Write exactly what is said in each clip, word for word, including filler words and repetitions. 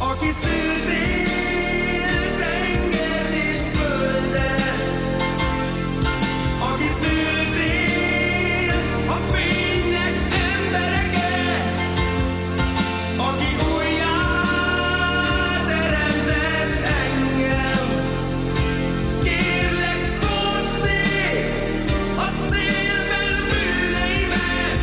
aki szültél tengert és földet, aki szültél a fénynek embereket, aki újjá teremtett engem. Kérlek, szórd szét a szélben bűneimet.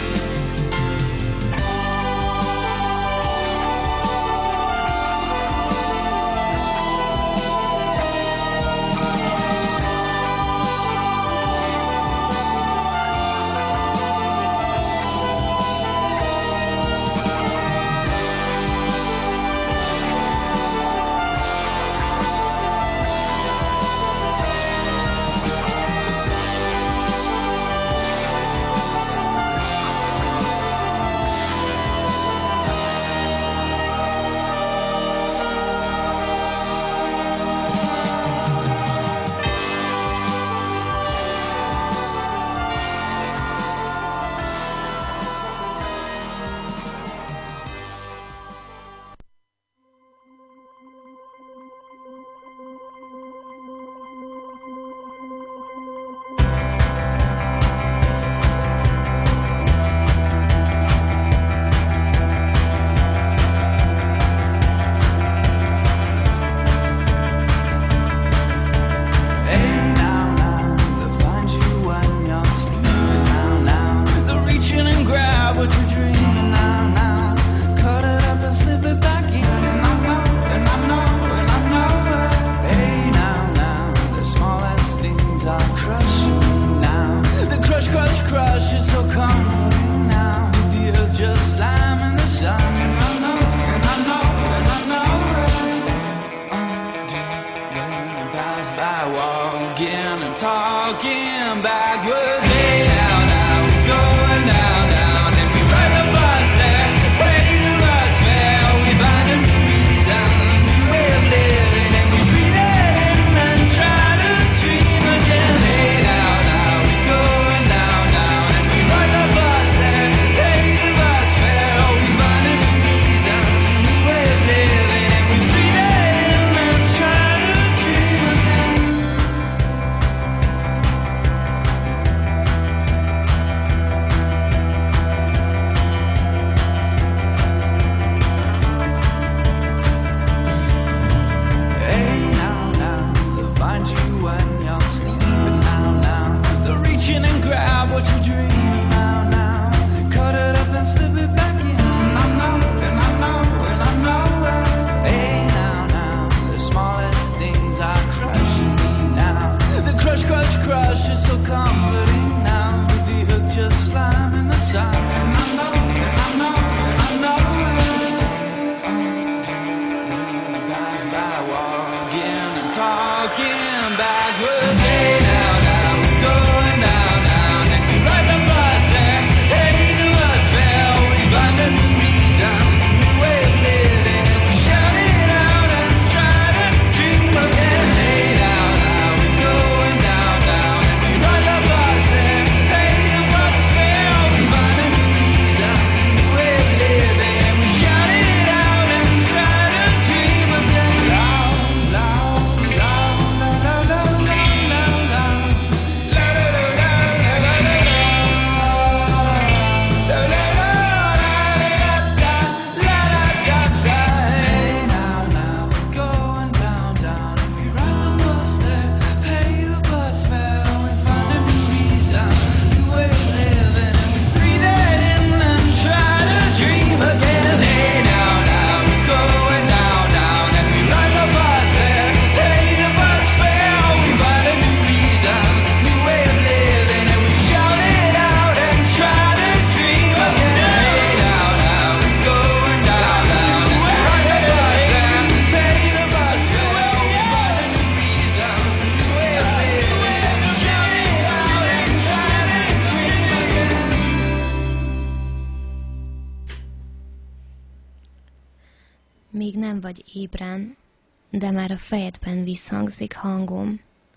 Még nem vagy ébren, de már a fejedben visszhangzik hangom.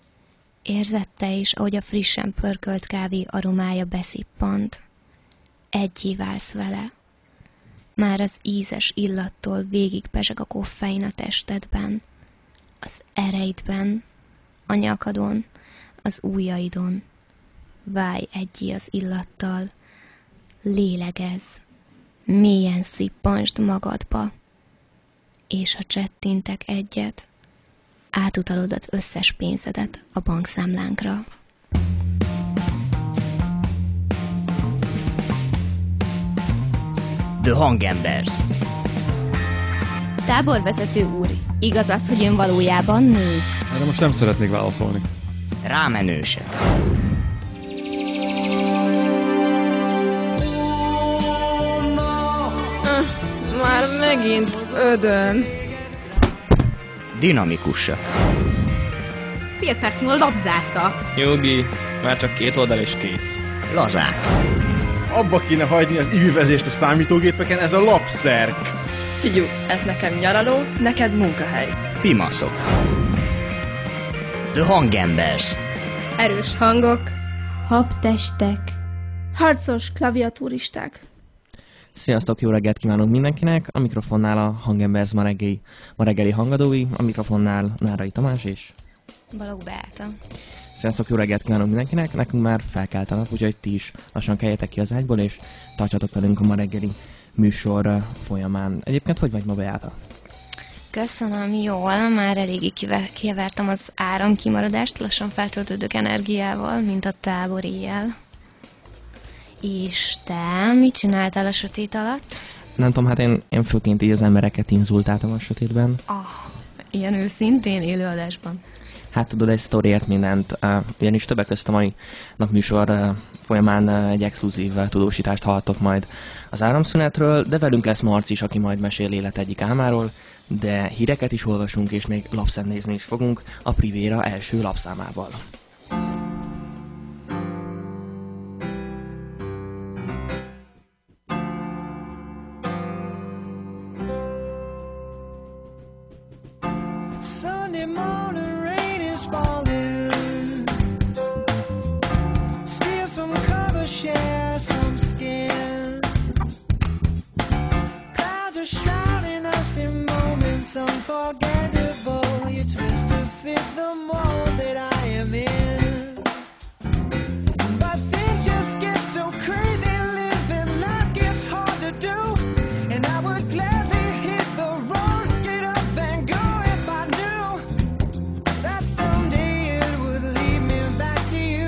Érzed te is, ahogy a frissen pörkölt kávé aromája beszippant. Egyé válsz vele. Már az ízes illattól végig pezseg a koffein a testedben, az ereidben, a nyakadon, az ujjaidon. Válj egyé az illattal, lélegezz, mélyen szippansd magadba, és ha csettintek egyet, átutalod az összes pénzedet a bankszámlánkra. The Hangembers. Táborvezető úr, igaz az, hogy ön valójában nő? Erre most nem szeretnék válaszolni. Rámenősek. Már megint ödön. Dinamikusak. Fél perc múlva lapzárta. Nyugi, már csak két oldal és kész. Lazák. Abba kéne hagyni az ívvezést a számítógépeken, ez a lapszerk. Figyú, ez nekem nyaraló, neked munkahely. Pimaszok. The Hangembers. Erős hangok. Habtestek. Harcos klaviatúristák. Sziasztok, jó reggelt kívánunk mindenkinek! A mikrofonnál a Hangembers ma reggeli, ma reggeli hangadói, a mikrofonnál Nárai Tamás és... Balogh Beáta. Sziasztok, jó reggelt kívánunk mindenkinek! Nekünk már felkelt a nap, úgyhogy ti is lassan keljetek ki az ágyból, és tartsatok velünk a ma reggeli műsor folyamán. Egyébként hogy vagy ma, Beáta? Köszönöm, jól, már eléggé kive- kivertem az áramkimaradást, lassan feltöltődök energiával, mint a tábor éjjel. És te mit csináltál a sötét alatt? Nem tudom, hát én, én főként így az embereket inzultáltam a sötétben. Ah, ilyen őszintén élőadásban. Hát tudod, egy sztoriért mindent, uh, ugyanis többek között a mai napműsor uh, folyamán uh, egy exkluzív uh, tudósítást hallottok majd az áramszünetről, de velünk lesz Marci is, aki majd mesél élet egyik álmáról, de híreket is olvasunk, és még lapszemlézni is fogunk a Privéra első lapszámával. Sunday morning rain is falling. Steal some cover, share some skin. Clouds are shrouding us in moments unforgettable. You twist to fit the mold that I am in. But things just get so crazy, living life gets hard to do. And I would gladly hit the road, get up and go if I knew that someday it would lead me back to you.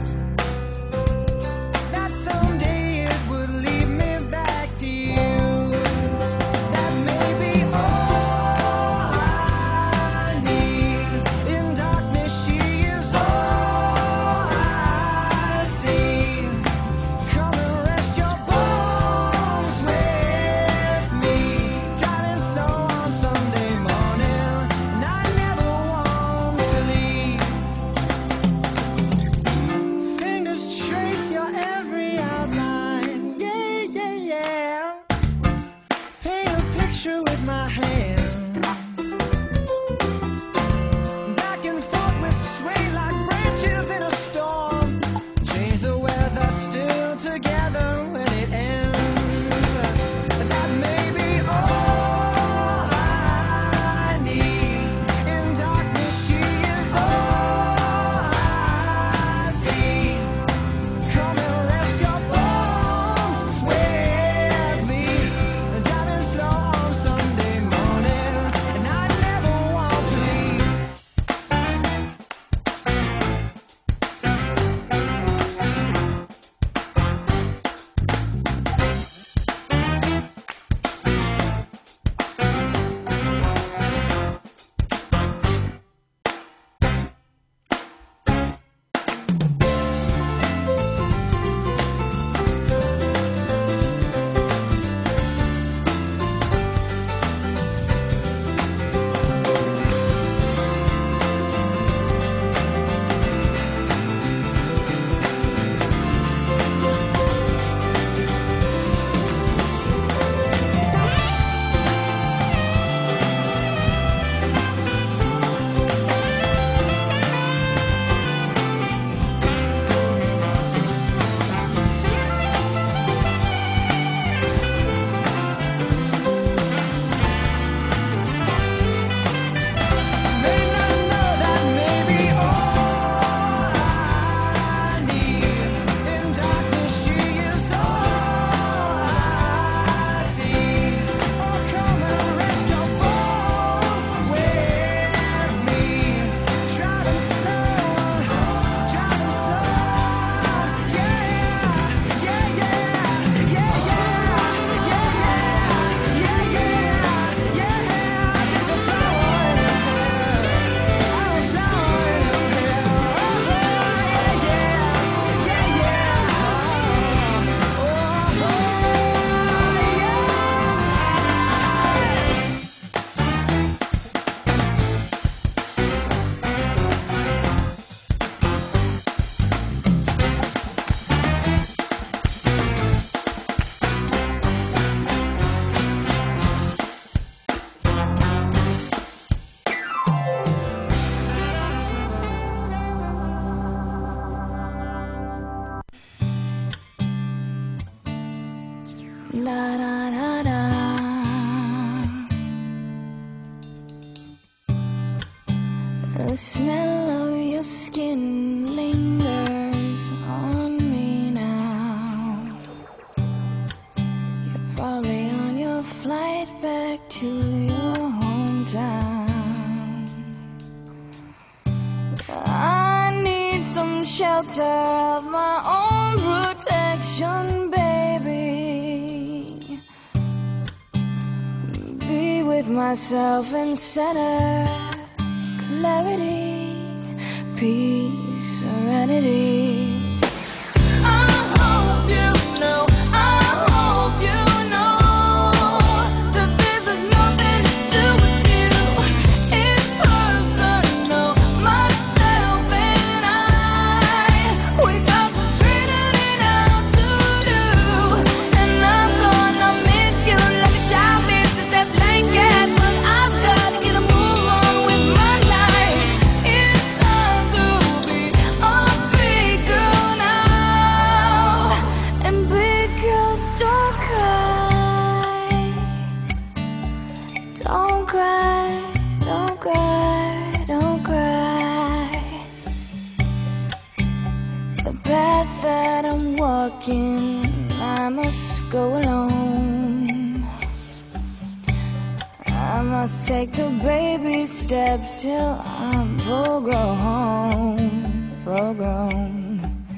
That someday it would lead me back to you. That may be all I need. In darkness she is all I see. Come and rest your bones with me. Driving slow on Sunday morning, and I never want to leave. Fingers trace your every outline, yeah, yeah, yeah. Paint a picture with my hands. Back and forth we sway like branches in a storm. Change the weather, still together when it ends. That may be all I need. In darkness she is all I see. Come and rest your bones with me. Driving slow on Sunday morning, Da da da da. The smell of your skin lingers on me now. You're probably on your flight back to your hometown. I need some shelter of my own protection, baby. Be with myself and center clarity, peace, serenity. I hope you know, I hope you know that this has nothing to do with you. It's personal, myself and I. We got some straightening out to do, and I'm gonna miss you like a child misses their blanket, but I've got to get a move on with my life. It's time to be a big girl now, and big girls don't cry, don't cry, don't cry, don't cry. The path that I'm walking, I must go alone. I must take the baby steps till I'm full grown, full grown.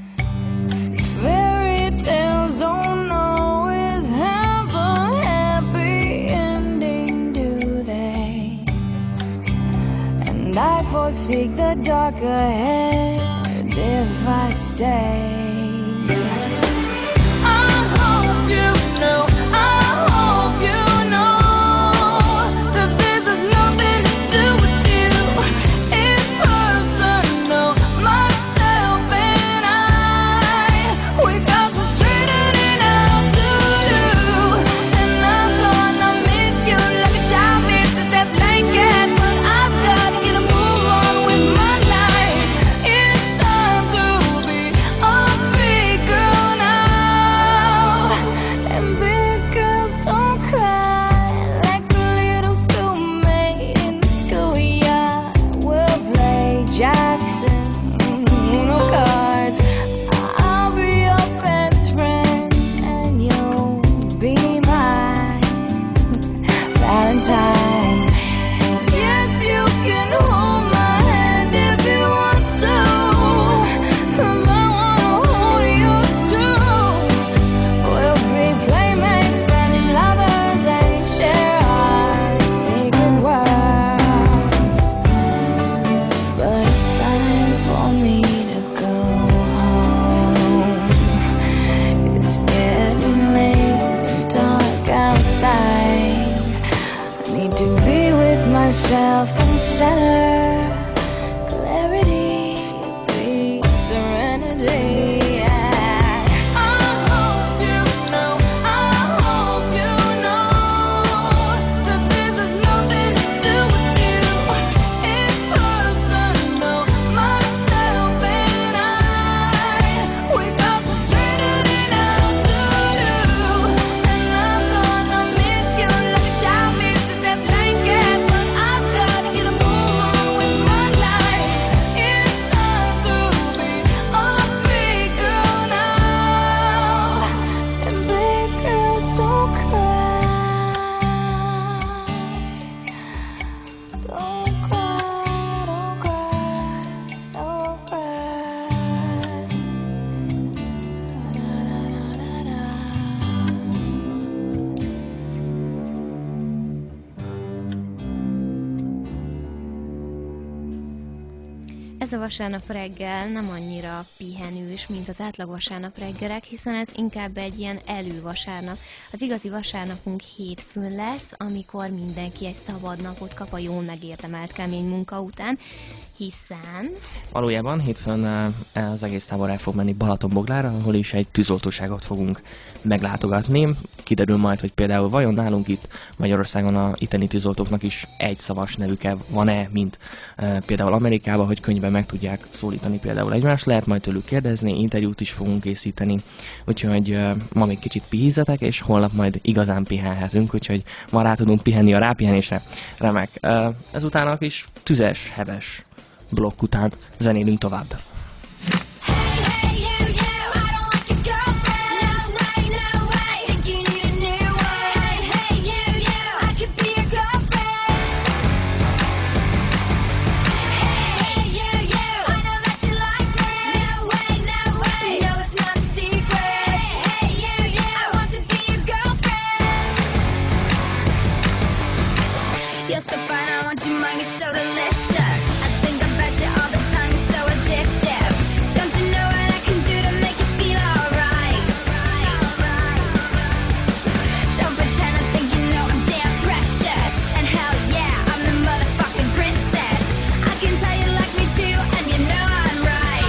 Fairy tales don't always have a happy ending, do they? And I foresee the dark ahead if I stay. I hope you know, I hope you know that this has nothing to do with you. It's personal, myself and I. We got some straightening out to do, and I'm gonna miss you like a child misses their blanket, but I've got to get a move on with my life. It's time to be a big girl now, and big girls don't cry like the little schoolmate in the schoolyard. We'll play Jackson, Uno cards. I'll be your best friend, and you'll be my Valentine. Yes, you can hold my hand if you want to, 'cause I wanna hold yours too. We'll be playmates and lovers and share our secret worlds. But it's time for me to go home. It's getting late and dark outside. I need to be with myself and center clarity, peace, serenity. I hope you know, I hope you know that this has nothing to do with you. It's personal, myself and I. We got some straightening out to do, and I'm gonna miss you like a child misses their blanket, but I've got to get a move on with my life. It's time to be a big girl now, and big girls don't cry, don't cry, don't cry, don't cry. Da, da, da, da, da. Ez a vasárnap reggel nem annyira pihenős, mint az átlag vasárnap reggelek, hiszen ez inkább egy ilyen elővasárnap. Az igazi vasárnapunk hétfőn lesz, amikor mindenki egy szabad napot kap a jól megérdemelt kemény munka után, hiszen... Valójában hétfőn eh, az egész tábor el fog menni Balatonboglára, ahol is egy tűzoltóságot fogunk meglátogatni. Kiderül majd, hogy például vajon nálunk itt Magyarországon a itteni tűzoltóknak is egy szavas nevüke van-e, mint eh, például Amerikában, hogy könnyben meg tudják szólítani például egymást, lehet majd tőlük kérdezni, interjút is fogunk készíteni, úgyhogy uh, ma még kicsit pihizetek, és holnap majd igazán pihenhetünk, úgyhogy ma rá tudunk pihenni a rápihenésre. Remek. Uh, ezután a kis tüzes, heves blokk után zenélünk tovább. You're so fine, I want your mind, you're so delicious. I think about you all the time, you're so addictive. Don't you know what I can do to make you feel alright? Don't pretend I think you know I'm damn precious. And hell yeah, I'm the motherfucking princess. I can tell you like me too, and you know I'm right.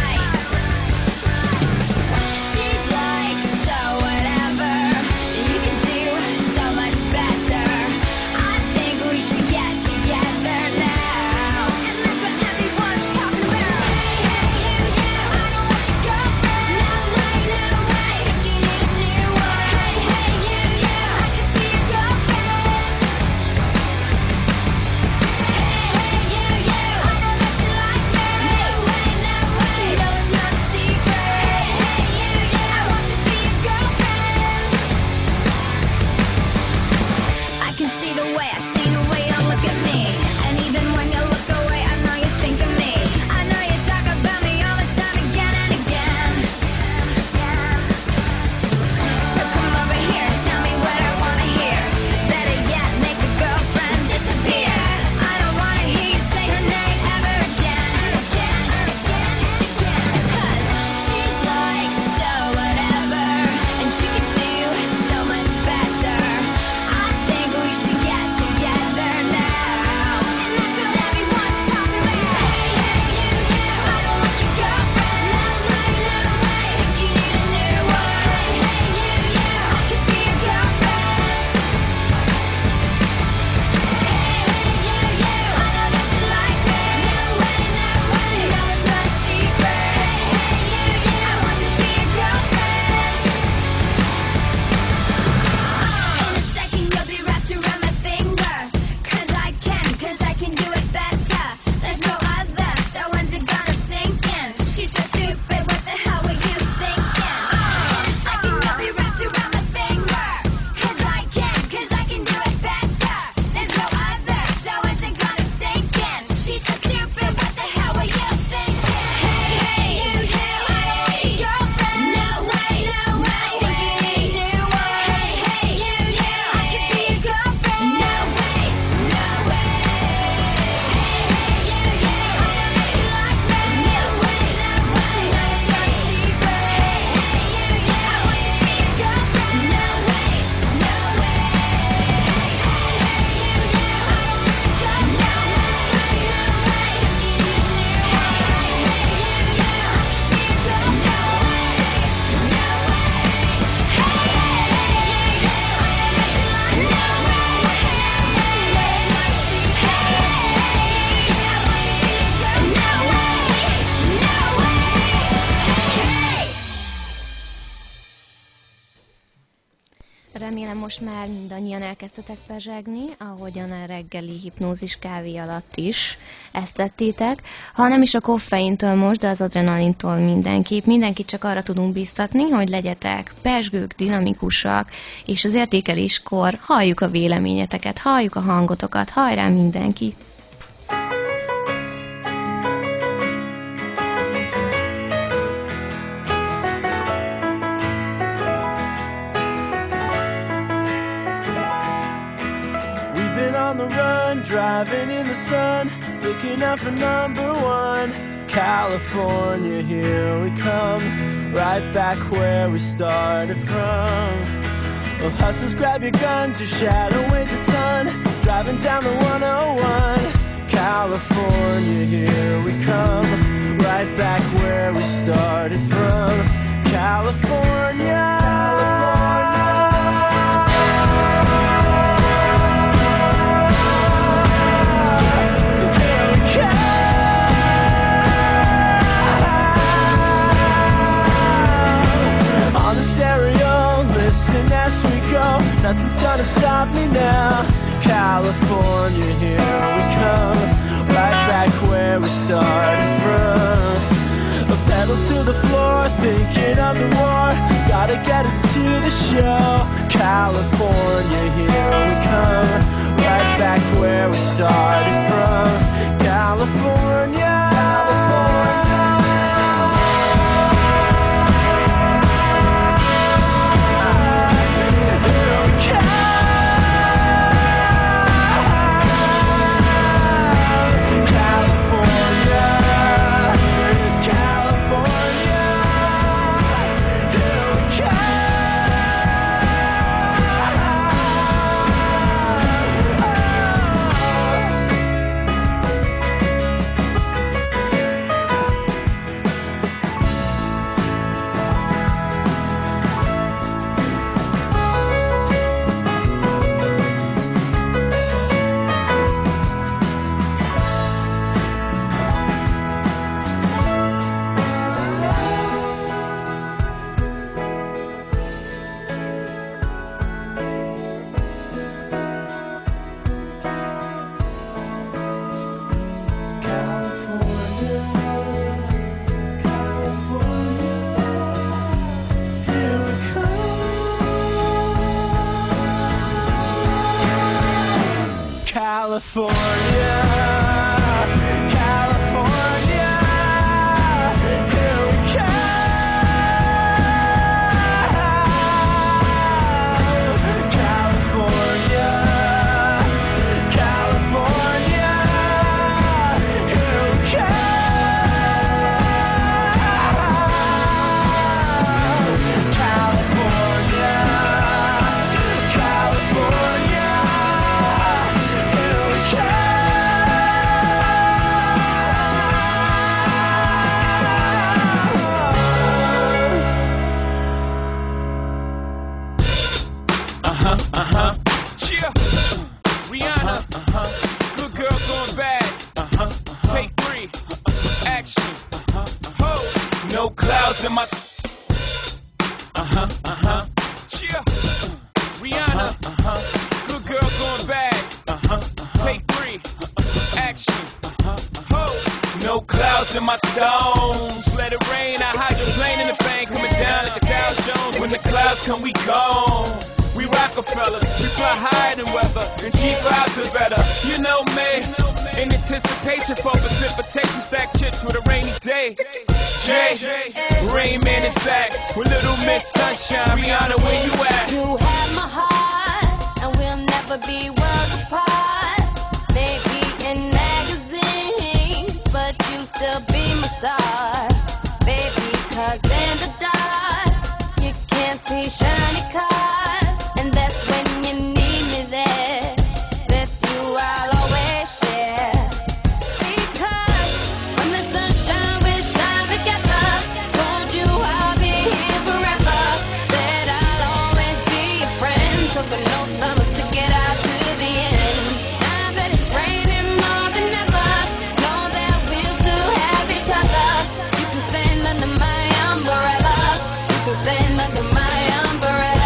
She's like, so whatever, you can do so much better. We should get together now, and that's what everyone's talking about. Hey, hey, you, you, I don't want your girlfriend. No way, no way, think you need a new one. Hey, hey, you, you, I could be your girlfriend. Hey, hey, you, you, I know that you like me. No way, no way, no, it's not a secret. Hey, hey, you, you, I want to be your girlfriend. I can see the way I see the way you look at me, and even when you look away, I know you think of me. I know you talk about me all the time, again and again. So come over here and tell me what I wanna hear. Better yet, make a girlfriend disappear. I don't wanna hear you say her name ever again. Cause she's like, so whatever, and she can do so much better. I think we should get together now, and that's what everyone's talking about. Hey, hey, you, you, I don't want your girlfriend. No way, no way, think you need a new one. Hey, hey, you, you, I could be your girlfriend. Hey, hey, you, you, I know that you like me. No way, no way, no, it's not a secret. Hey, hey, you, you, I want to be your girlfriend. In a second you'll be wrapped around my finger. Cause I can, cause I can do it better. There's no other, so when's it gonna sink in? She's so stupid, what the hell were you thinking? In a second you'll be wrapped around my finger. Cause I can, cause I can do it better. There's no other, so when's it gonna sink in? She's so stupid, what the hell were you thinking? Hey, hey, you, you, I don't want your girlfriend. No way, no way, think you need a new one. Hey, hey, you, you, I could be your girlfriend. No way, no way. Hey, hey, you, you, I know that you like me. No way, no way, no, it's not a secret. Hey, hey, you, you, I want to be your girlfriend. No way, no way. Hey, hey, you, you, I don't want your girlfriend. No way, no way, think you need a new one. Hey, hey, you, you, I could be your girlfriend. No way, no way. Hey, hey, you, you, I know that you like me. No way, no way, no, it's not a secret. Hey, hey, you, you, I want to be your girlfriend. No way, no way. Hey. Remélem most már mindannyian elkezdtetek pezsegni, ahogyan a reggeli hipnózis kávé alatt is ezt tettétek. Ha nem is a koffeintől most, de az adrenalintól mindenképp. Mindenkit csak arra tudunk biztatni, hogy legyetek pezsgők, dinamikusak, és az értékeléskor halljuk a véleményeteket, halljuk a hangotokat, hajrá mindenki! On the run, driving in the sun, looking out for number one. California, here we come, right back where we started from. Well, hustlers, grab your guns, your shadow weighs a ton, driving down the one oh one. California, here we come, right back where we started from. California. Here we come. California, here we come, right back where we started from. A pedal to the floor, thinking of the war, gotta get us to the show. California, here we come, right back where we started from. California, California. California, California, here we come. California, California, here we come. California, California. Uh-huh, cheer, Rihanna, uh-huh, good girl going bad, uh-huh, take three, action, ho, no clouds in my, uh-huh, uh-huh, cheer, Rihanna, uh-huh, good girl going bad, uh-huh, take three, action, ho, no clouds in my stones, let it rain, I hydroplane in the thing, coming down at the Dow Jones, when the clouds come we gone. We Rockefeller, we fly higher than weather, and cheap vibes are better. You know me, in anticipation for precipitation, stack chips with a rainy day. Jay, Rain Man is back with Little Miss Sunshine. Rihanna, where you at? You have my heart, and we'll never be worlds apart. Maybe in magazines, but you still be my star. Baby, cause in the dark, you can't see shiny cars. And that's when you need me there. With you I'll always share. Because when the sun shines, we shine together. Told you I'll be here forever. Said I'll always be your friend. Took a no thumbs to get out to the end. Now that it's raining more than ever, know that we'll still have each other. You can stand under my umbrella. You can stand under my umbrella.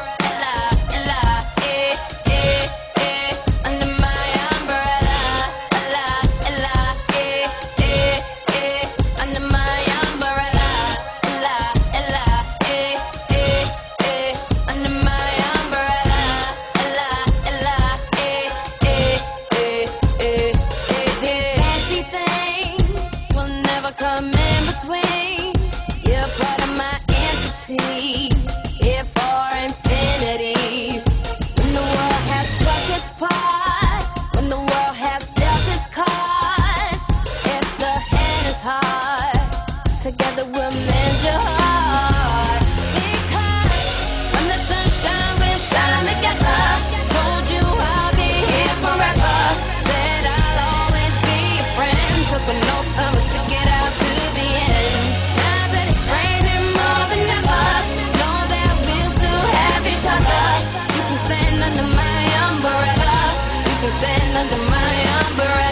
Together we'll mend your heart. Because when the sun shines, we'll shine together. Told you I'll be here forever. Said I'll always be your friend. Took a no thumbs to get out to the end. Now that it's raining more than ever, know that we'll still have each other. You can stand under my umbrella. You can stand under my umbrella.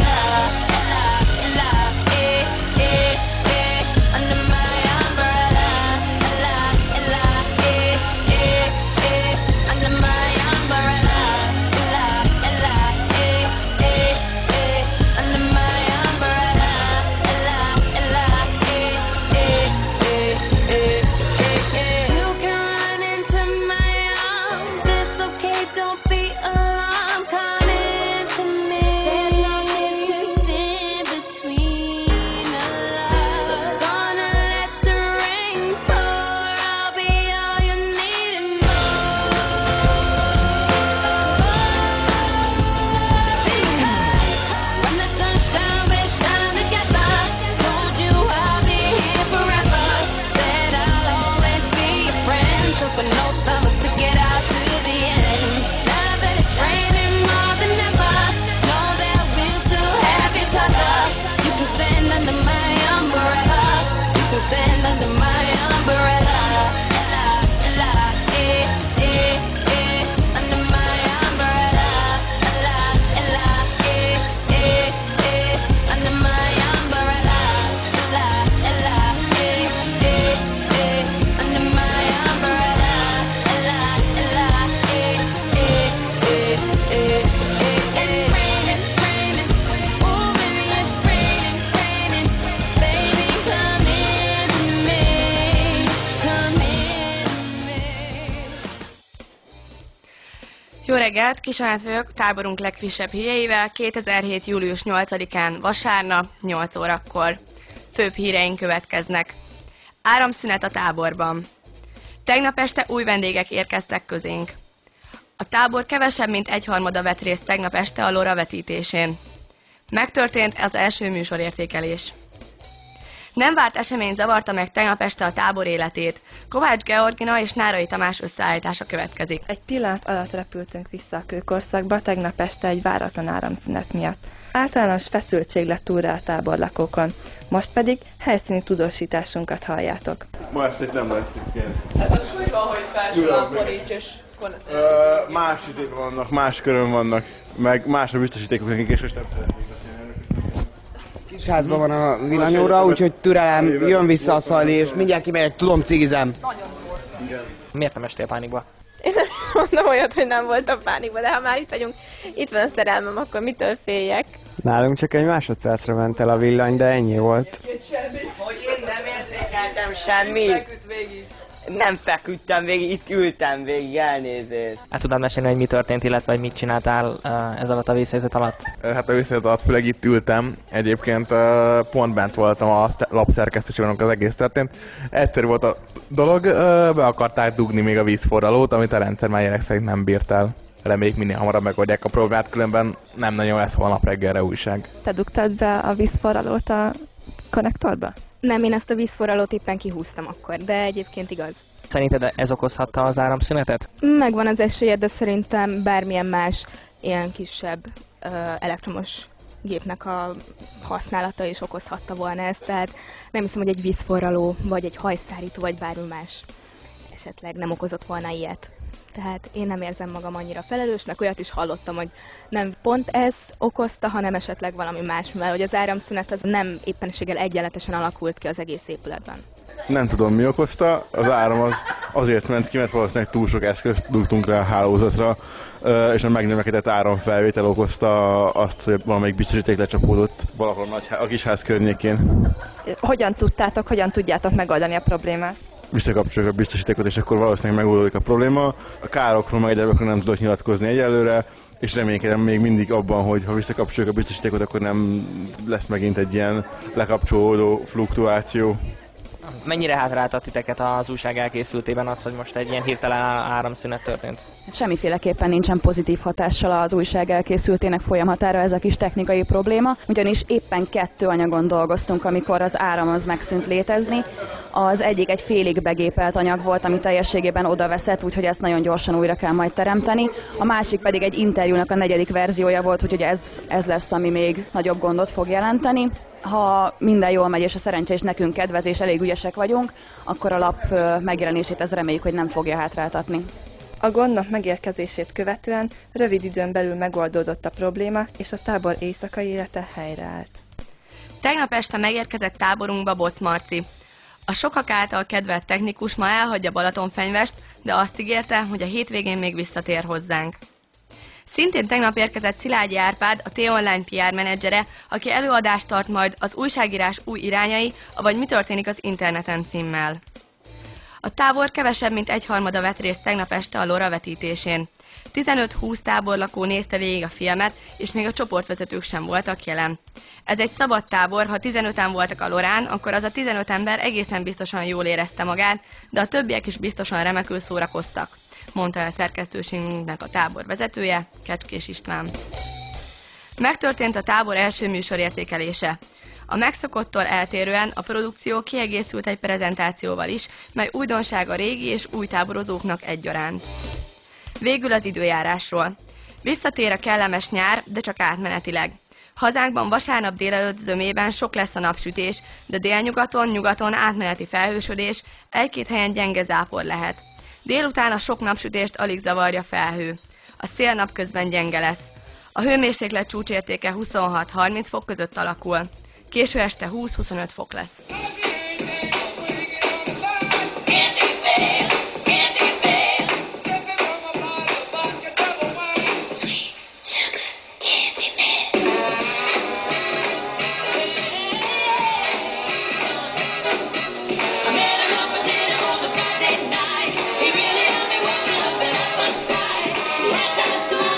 Under my umbrella, reggelt, Kis Anett vagyok, táborunk legfrissebb híreivel kétezer-hét. július nyolcadikán vasárnap nyolc órakor. Főbb híreink következnek. Áramszünet a táborban. Tegnap este új vendégek érkeztek közénk. A tábor kevesebb, mint egyharmada vett részt tegnap este a Lora vetítésén. Megtörtént az első műsorértékelés. Nem várt esemény zavarta meg tegnap este a tábor életét. Kovács Georgina és Nárai Tamás összeállítása következik. Egy pillanat alatt repültünk vissza a kőkorszakba, tegnap este egy váratlan áramszünet miatt. Általános feszültség lett úrra a táborlakókon. Most pedig helyszíni tudósításunkat halljátok. Ma este nem lesz ilyen. Hát az úgy van, hogy felső lámpon nincs, és más izék vannak, más körön vannak, meg másra biztosítékok nekik, és most nem szeretnék beszélni. Kisházban van a villanyóra, úgyhogy türelem, jön vissza a Szalli, és mindjárt kimegyek, tudom, cigizem. Miért nem estél pánikba? Én nem is mondom olyat, hogy nem voltam pánikban, de ha már itt vagyunk, itt van a szerelmem, akkor mitől féljek? Nálunk csak egy másodpercre ment el a villany, de ennyi volt. Hogy én nem értékeltem semmit. Nem feküdtem végig, itt ültem végig, elnézést. Hát tudnád mesélni, hogy mi történt, illetve hogy mit csináltál uh, ez alatt a vészhelyzet alatt? Hát a vészhelyzet alatt főleg itt ültem. Egyébként uh, pont bent voltam a lapszerkesztésében, amikor az egész történt. Egyszerű volt a dolog, uh, be akarták dugni még a vízforralót, amit a rendszer már jelenleg szerint nem bírt el. Reméljük minél hamarabb megoldják a problémát, különben nem nagyon lesz holnap reggelre újság. Te dugtad be a vízforralót a konnektorba? Nem, én ezt a vízforralót éppen kihúztam akkor, de egyébként igaz. Szerinted ez okozhatta az áramszünetet? Megvan az esélye, de szerintem bármilyen más ilyen kisebb ö, elektromos gépnek a használata is okozhatta volna ezt, tehát nem hiszem, hogy egy vízforraló, vagy egy hajszárító, vagy bármi más esetleg nem okozott volna ilyet. Tehát én nem érzem magam annyira felelősnek, olyat is hallottam, hogy nem pont ez okozta, hanem esetleg valami más, mert hogy az áramszünet az nem éppenséggel egyenletesen alakult ki az egész épületben. Nem tudom, mi okozta, az áram az azért ment ki, mert valószínűleg túl sok eszközt dugtunk rá a hálózatra, és a megnövekedett áramfelvétel okozta azt, hogy valamelyik biztosíték lecsapódott valahol a, nagy, a kisház környékén. Hogyan tudtátok, hogyan tudjátok megoldani a problémát? Visszakapcsoljuk a biztosítékot, és akkor valószínűleg megoldódik a probléma. A károkról meg egyébként nem tudok nyilatkozni egyelőre, és reménykedem még mindig abban, hogy ha visszakapcsoljuk a biztosítékot, akkor nem lesz megint egy ilyen lekapcsolódó fluktuáció. Mennyire hátráltat titeket az újság elkészültében az, hogy most egy ilyen hirtelen áramszünet történt? Semmiféleképpen nincsen pozitív hatással az újság elkészültének folyamatára ez a kis technikai probléma, ugyanis éppen kettő anyagon dolgoztunk, amikor az áram az megszűnt létezni. Az egyik egy félig begépelt anyag volt, ami teljességében odaveszett, úgyhogy ezt nagyon gyorsan újra kell majd teremteni. A másik pedig egy interjúnak a negyedik verziója volt, úgyhogy ez, ez lesz, ami még nagyobb gondot fog jelenteni. Ha minden jól megy, és a szerencse is nekünk kedvez, és elég ügyesek vagyunk, akkor a lap megjelenését ez reméljük, hogy nem fogja hátráltatni. A gondnok megérkezését követően rövid időn belül megoldódott a probléma, és a tábor éjszakai élete helyreállt. Tegnap este megérkezett táborunkba Boc Marci. A sokak által kedvelt technikus ma elhagyja Balatonfenyvest, de azt ígérte, hogy a hétvégén még visszatér hozzánk. Szintén tegnap érkezett Szilágyi Árpád, a T-Online pé er menedzsere, aki előadást tart majd az újságírás új irányai, avagy mi történik az interneten címmel. A tábor kevesebb, mint egyharmada vett részt tegnap este a Lora vetítésén. tizenöt-húsz táborlakó nézte végig a filmet, és még a csoportvezetők sem voltak jelen. Ez egy szabad tábor, ha tizenöten voltak a Lorán, akkor az a tizenöt ember egészen biztosan jól érezte magát, de a többiek is biztosan remekül szórakoztak, mondta el szerkesztőségünknek a tábor vezetője, Kecskés István. Megtörtént a tábor első műsorértékelése. A megszokottól eltérően a produkció kiegészült egy prezentációval is, mely újdonság a régi és új táborozóknak egyaránt. Végül az időjárásról. Visszatér a kellemes nyár, de csak átmenetileg. Hazánkban vasárnap délelőtt zömében sok lesz a napsütés, de délnyugaton, nyugaton átmeneti felhősödés, egy-két helyen gyenge zápor lehet. Délután a sok napsütést alig zavarja felhő. A szél napközben gyenge lesz. A hőmérséklet csúcsértéke huszonhat-harminc fok között alakul. Késő este húsz-huszonöt fok lesz. He really had me walking up and up on side. Had time to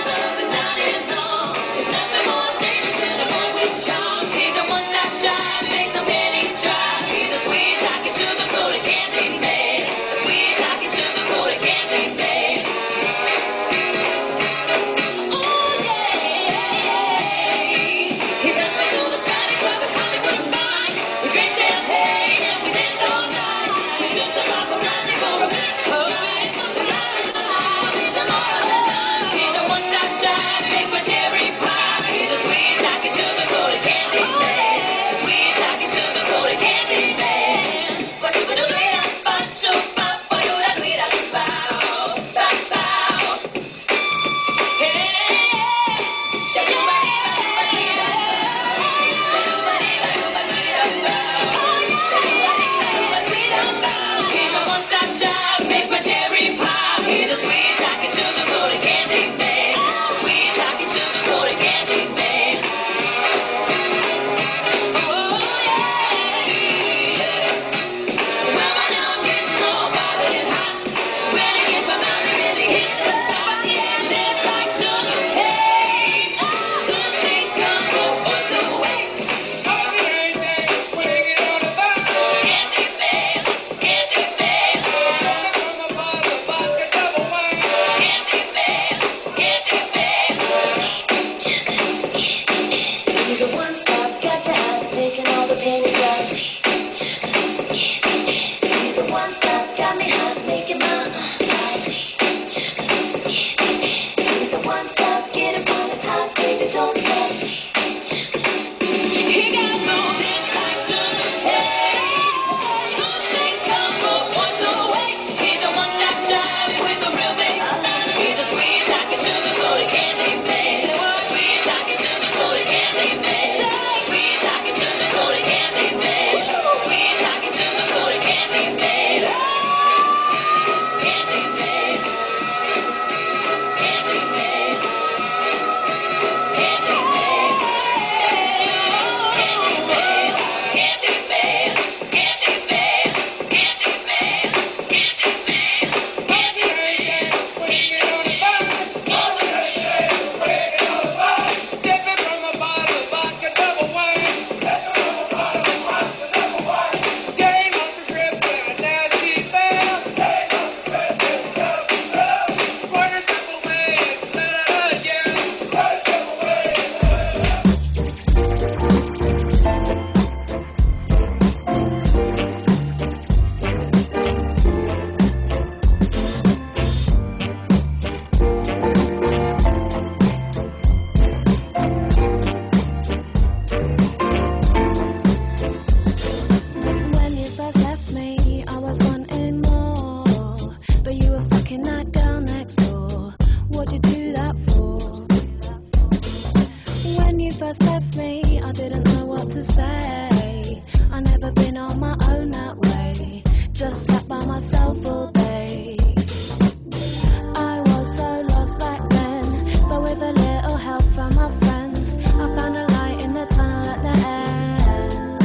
say. I never been on my own that way. Just sat by myself all day. I was so lost back then, but with a little help from my friends, I found a light in the tunnel at the end.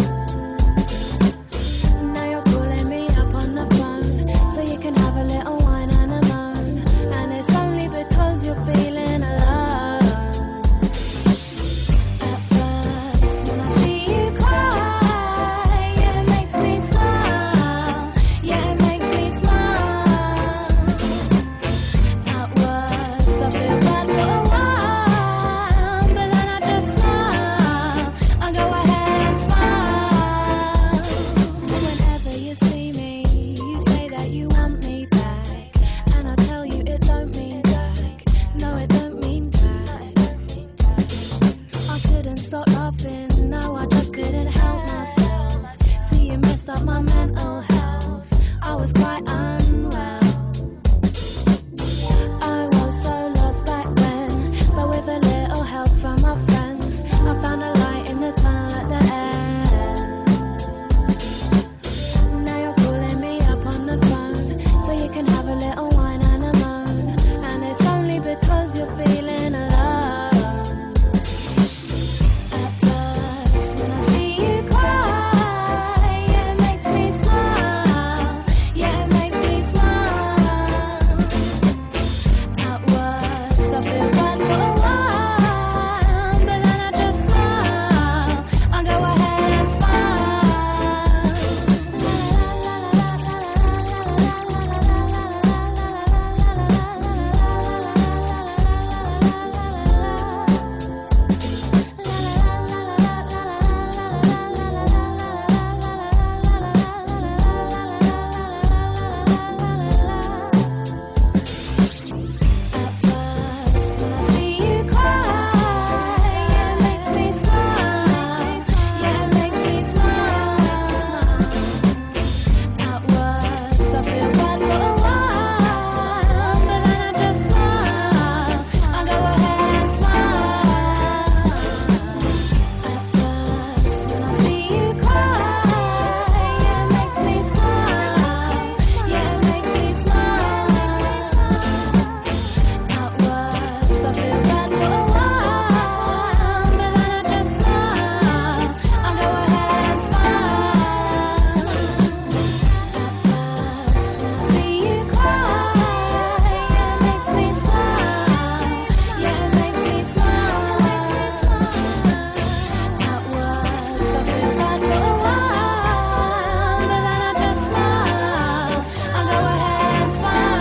Now you're calling me up on the phone, so you can have a little wine and a moan, and it's only because you're feeling alone. At first, when I see you cry, yeah, it makes me smile. Yeah, it makes me smile. At worst, I feel bad for a while, but then I just smile. I go ahead and smile. Whenever you see me, you say that you want me back, and I tell you it don't mean back. No, it don't mean back. I couldn't stop laughing, no, I just couldn't help myself. See, you messed up my mental health. I was quite unwell. I was so lost back then, but with a little help from my friends, I found a light in the tunnel at the end. Now you're calling me up on the phone, so you can have a little wine and a moan, and it's only because you're feeling alone. At first, when I see you cry, yeah, it makes me smile. Yeah, it makes me smile. At worst, I feel bad for a while, but then I just smile. I go ahead and smile. First, when I see you cry, yeah, it makes me smile. Yeah, it makes me smile. At worst, I feel bad for a while, but then I just smile. I go ahead and smile. At first, when I see you cry, yeah, it makes me smile. Yeah, it makes me smile. At worst, I feel bad for a while, but then I just smile. I go ahead and smile. At first, when I see you cry, yeah, it makes me smile. Yeah, it makes me smile. At worst, I feel bad for a while, but then I just smile. I go ahead and smile.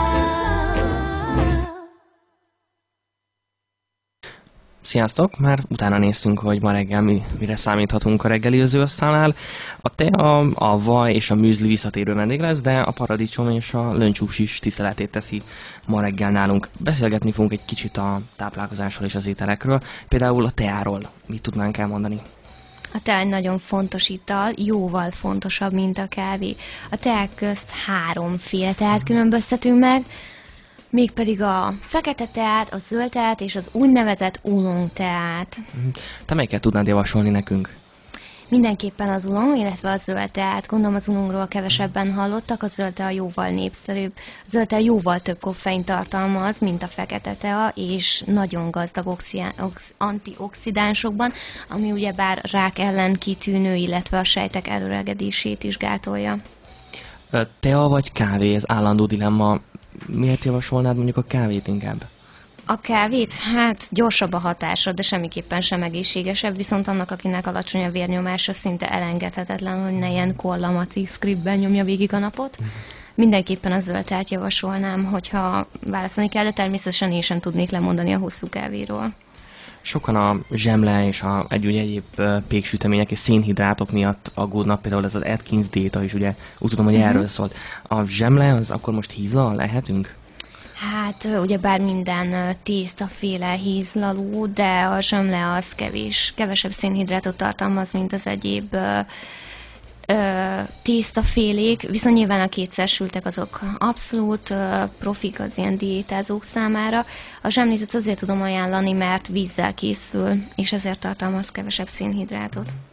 Sziasztok! Már utána néztünk, hogy ma reggel mi, mire számíthatunk a reggeliző asztalnál. A tea, a vaj és a műzli visszatérő vendég lesz, de a paradicsom és a löncsús is tiszteletét teszi ma reggel nálunk. Beszélgetni fogunk egy kicsit a táplálkozásról és az ételekről, például a teáról. Mit tudnánk elmondani? A tea egy nagyon fontos ital, jóval fontosabb, mint a kávé. A teák közt háromféle teát különböztetünk meg, mégpedig a fekete teát, a zöld teát és az úgynevezett oolong teát. Te melyiket tudnád javasolni nekünk? Mindenképpen az oolong, illetve a zöld teát. Gondolom az oolongról kevesebben hallottak, a zöld tea jóval népszerűbb. A zöld tea jóval több koffein tartalmaz, mint a fekete tea, és nagyon gazdag oxi- ox- antioxidánsokban, ami ugyebár rák ellen kitűnő, illetve a sejtek előregedését is gátolja. Ö, Tea vagy kávé, ez állandó dilemma. Miért javasolnád mondjuk a kávét inkább? A kávét? Hát gyorsabb a hatása, de semmiképpen sem egészségesebb, viszont annak, akinek alacsony a vérnyomása, szinte elengedhetetlen, hogy ne ilyen kollamaci scriptben nyomja végig a napot. Mindenképpen a zöld teát javasolnám, hogyha válaszolni kell, de természetesen én sem tudnék lemondani a hosszú kávéról. Sokan a zsemle és a egy, ugye, egyéb uh, péksütemények és szénhidrátok miatt aggódnak, például ez az Atkins diéta is, ugye úgy tudom, hogy uh-huh. erről szólt. A zsemle az akkor most hízlal lehetünk? Hát ugyebár minden tésztaféle hízlaló, de a zsemle az kevés, kevesebb szénhidrátot tartalmaz, mint az egyéb ö, ö, tésztafélék, viszont nyilván a kétszersültek azok abszolút ö, profik az ilyen diétázók számára. A zsemlét azért tudom ajánlani, mert vízzel készül, és ezért tartalmaz kevesebb szénhidrátot.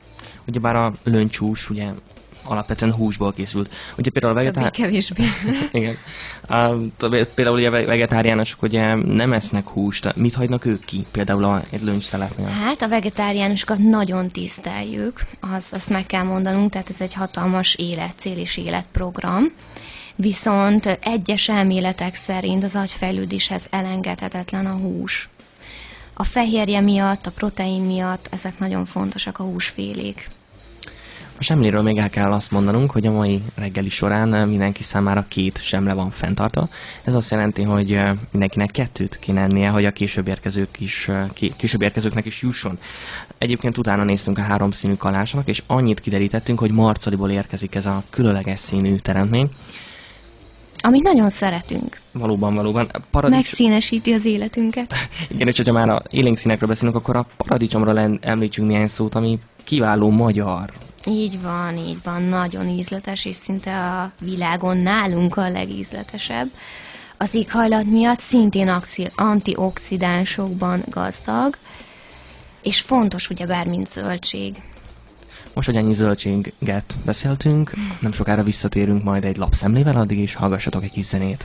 Ugyebár a löncsús, ugye alapvetően húsból készült. Ugye például a vegetár... Többé-kevésbé. Igen. Uh, például ugye a vegetáriánusok ugye nem esznek húst. Mit hagynak ők ki? Például a egy löncszelátnél? Hát a vegetáriánusokat nagyon tiszteljük, az, azt meg kell mondanunk, tehát ez egy hatalmas életcél és életprogram. Viszont egyes elméletek szerint az agyfejlődéshez elengedhetetlen a hús. A fehérje miatt, a protein miatt ezek nagyon fontosak a húsfélék. A semléről még el kell azt mondanunk, hogy a mai reggeli során mindenki számára két semle van fenntartva. Ez azt jelenti, hogy mindenkinek kettőt kéne ennie, hogy a később érkezők is, később érkezőknek is jusson. Egyébként utána néztünk a háromszínű kalásnak, és annyit kiderítettünk, hogy marcaliból érkezik ez a különleges színű teremtmény. Amit nagyon szeretünk. Valóban, valóban. Paradics... Megszínesíti az életünket. Igen, és hogyha már a élénk színekről beszélünk, akkor a paradicsomról említsünk néhány szót, ami kiváló magyar. Így van, így van. Nagyon ízletes, és szinte a világon nálunk a legízletesebb. Az éghajlat miatt szintén antioxidánsokban gazdag, és fontos ugyebár, mint zöldség. Most, hogy ennyi zöldséget beszéltünk, nem sokára visszatérünk majd egy lapszemlével, addig is hallgassatok egy kis zenét.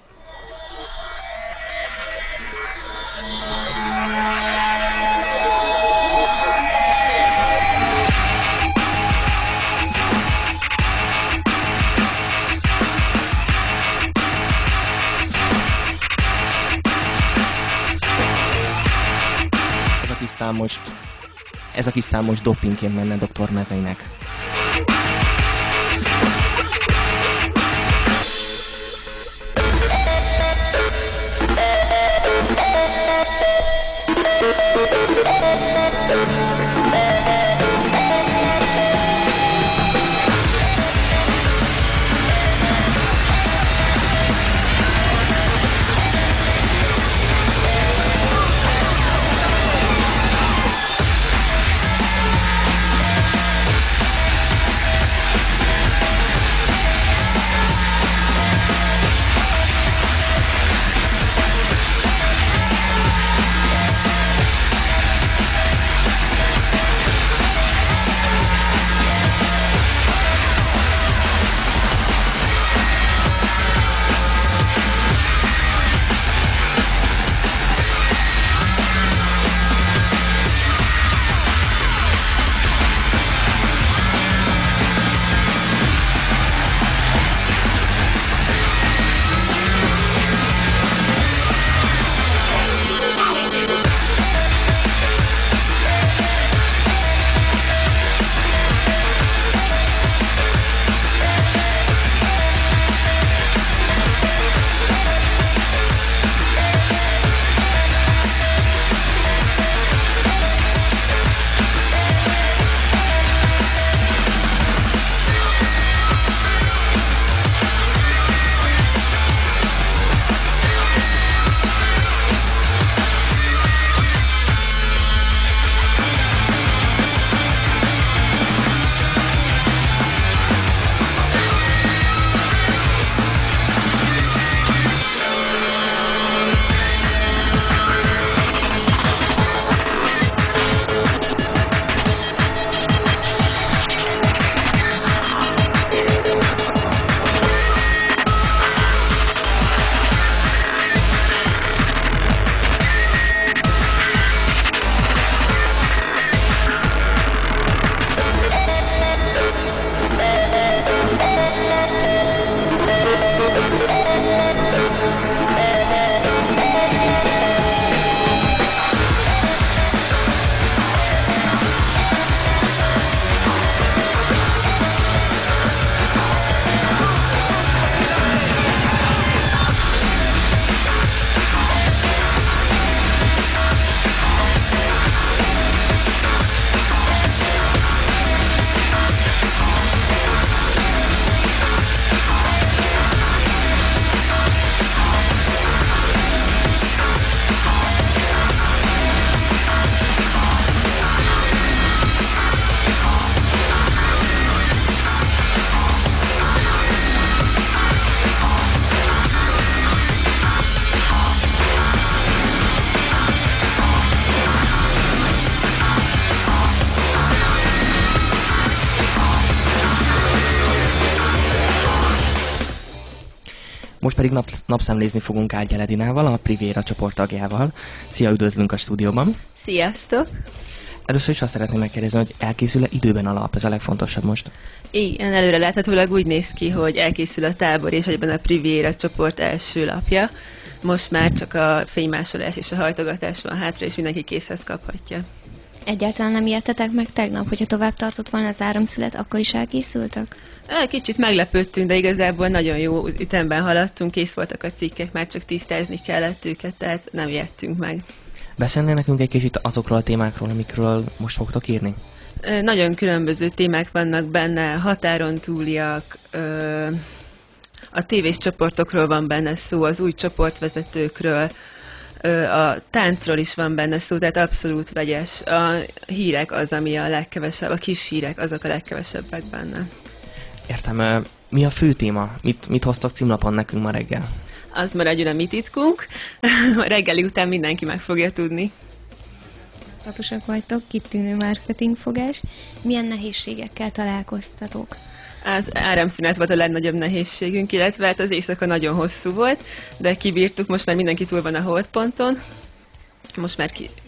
Ez a kis szám most Ez a kis szám most dopingként menne doktor Mezeinek. Most pedig nap, napszemlézni fogunk Ágyel Edinával, a Privéra csoport tagjával. Szia, üdvözlünk a stúdióban! Sziasztok! Először is azt szeretném megkérdezni, hogy elkészül-e időben a lap? Ez a legfontosabb most. Igen, előre láthatólag úgy néz ki, hogy elkészül a tábor és egyben a Privéra csoport első lapja. Most már csak a fénymásolás és a hajtogatás van hátra, és mindenki készhez kaphatja. Egyáltalán nem ijedtetek meg tegnap, hogyha tovább tartott volna az áramszület, akkor is elkészültek? Kicsit meglepődtünk, de igazából nagyon jó ütemben haladtunk, kész voltak a cikkek, már csak tisztázni kellett őket, tehát nem ijedtünk meg. Beszélnél nekünk egy kicsit azokról a témákról, amikről most fogtok írni? Nagyon különböző témák vannak benne, határon túliak, a tévés csoportokról van benne szó, az új csoportvezetőkről, a táncról is van benne szó, tehát abszolút vegyes. A hírek az, ami a legkevesebb, a kis hírek azok a legkevesebbek benne. Értem, mi a fő téma? Mit, mit hoztak címlapon nekünk ma reggel? Az maradjon a mi titkunk, a reggeli után mindenki meg fogja tudni. Hatosak vagytok, kitűnő marketingfogás. Milyen nehézségekkel találkoztatok? Az áramszünet volt a legnagyobb nehézségünk, illetve hát az éjszaka nagyon hosszú volt, de kibírtuk, most már mindenki túl van a holdponton. Most már ki...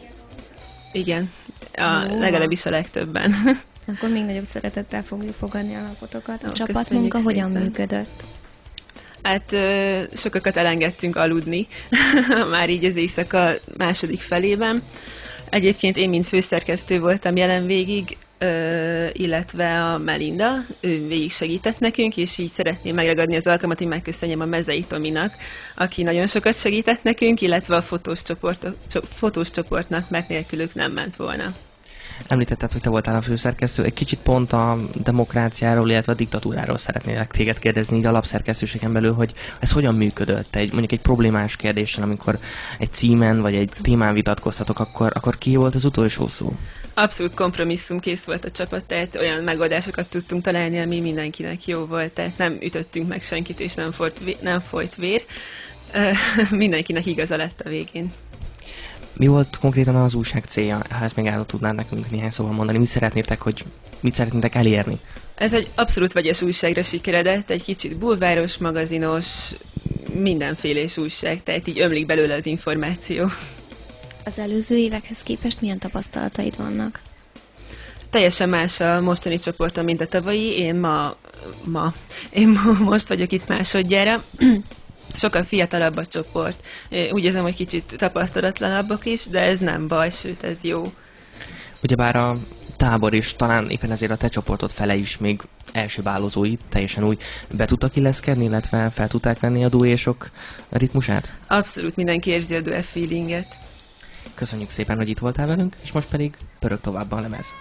Igen, a, legalábbis a legtöbben. Akkor még nagyobb szeretettel fogjuk fogadni a lapotokat. A Ó, csapatmunka hogyan szépen. működött? Hát ö, sokakat elengedtünk aludni, már így az éjszaka második felében. Egyébként én, mint főszerkesztő voltam jelen végig, ö, illetve a Melinda, ő végig segített nekünk, és így szeretném megragadni az alkalmat, hogy megköszönjem a Mezei Tominak, aki nagyon sokat segített nekünk, illetve a fotós, csoport, fotós csoportnak, mert nélkülük nem ment volna. Említetted, hogy te voltál a főszerkesztő. Egy kicsit pont a demokráciáról, illetve a diktatúráról szeretnélek téged kérdezni, így a lapszerkesztőségen belül, hogy ez hogyan működött? Egy, mondjuk egy problémás kérdéssel, amikor egy címen vagy egy témán vitatkoztatok, akkor, akkor ki volt az utolsó szó? Abszolút kompromisszumkész volt a csapat, tehát olyan megoldásokat tudtunk találni, ami mindenkinek jó volt, tehát nem ütöttünk meg senkit, és nem folyt, nem folyt vér. Mindenkinek igaza lett a végén. Mi volt konkrétan az újság célja? Ha ezt még el tudnád nekünk néhány szóval mondani, mit szeretnétek, hogy mit szeretnétek elérni? Ez egy abszolút vegyes újságra sikeredett, egy kicsit bulváros, magazinos, mindenfélés újság, tehát így ömlik belőle az információ. Az előző évekhez képest milyen tapasztalataid vannak? Teljesen más a mostani csoportom, mint a tavalyi. Én ma, ma, én ma most vagyok itt másodjára. Sokkal fiatalabb a csoport. Úgy érzem, hogy kicsit tapasztalatlanabbak is, de ez nem baj, sőt, ez jó. Ugyebár a tábor is, talán éppen ezért a te csoportod fele is még első bálozói, teljesen új, be tudtak illeszkedni, illetve fel tudták venni a duésok ritmusát? Abszolút mindenki érzi a duel feelinget. Köszönjük szépen, hogy itt voltál velünk, és most pedig pörög tovább a lemez.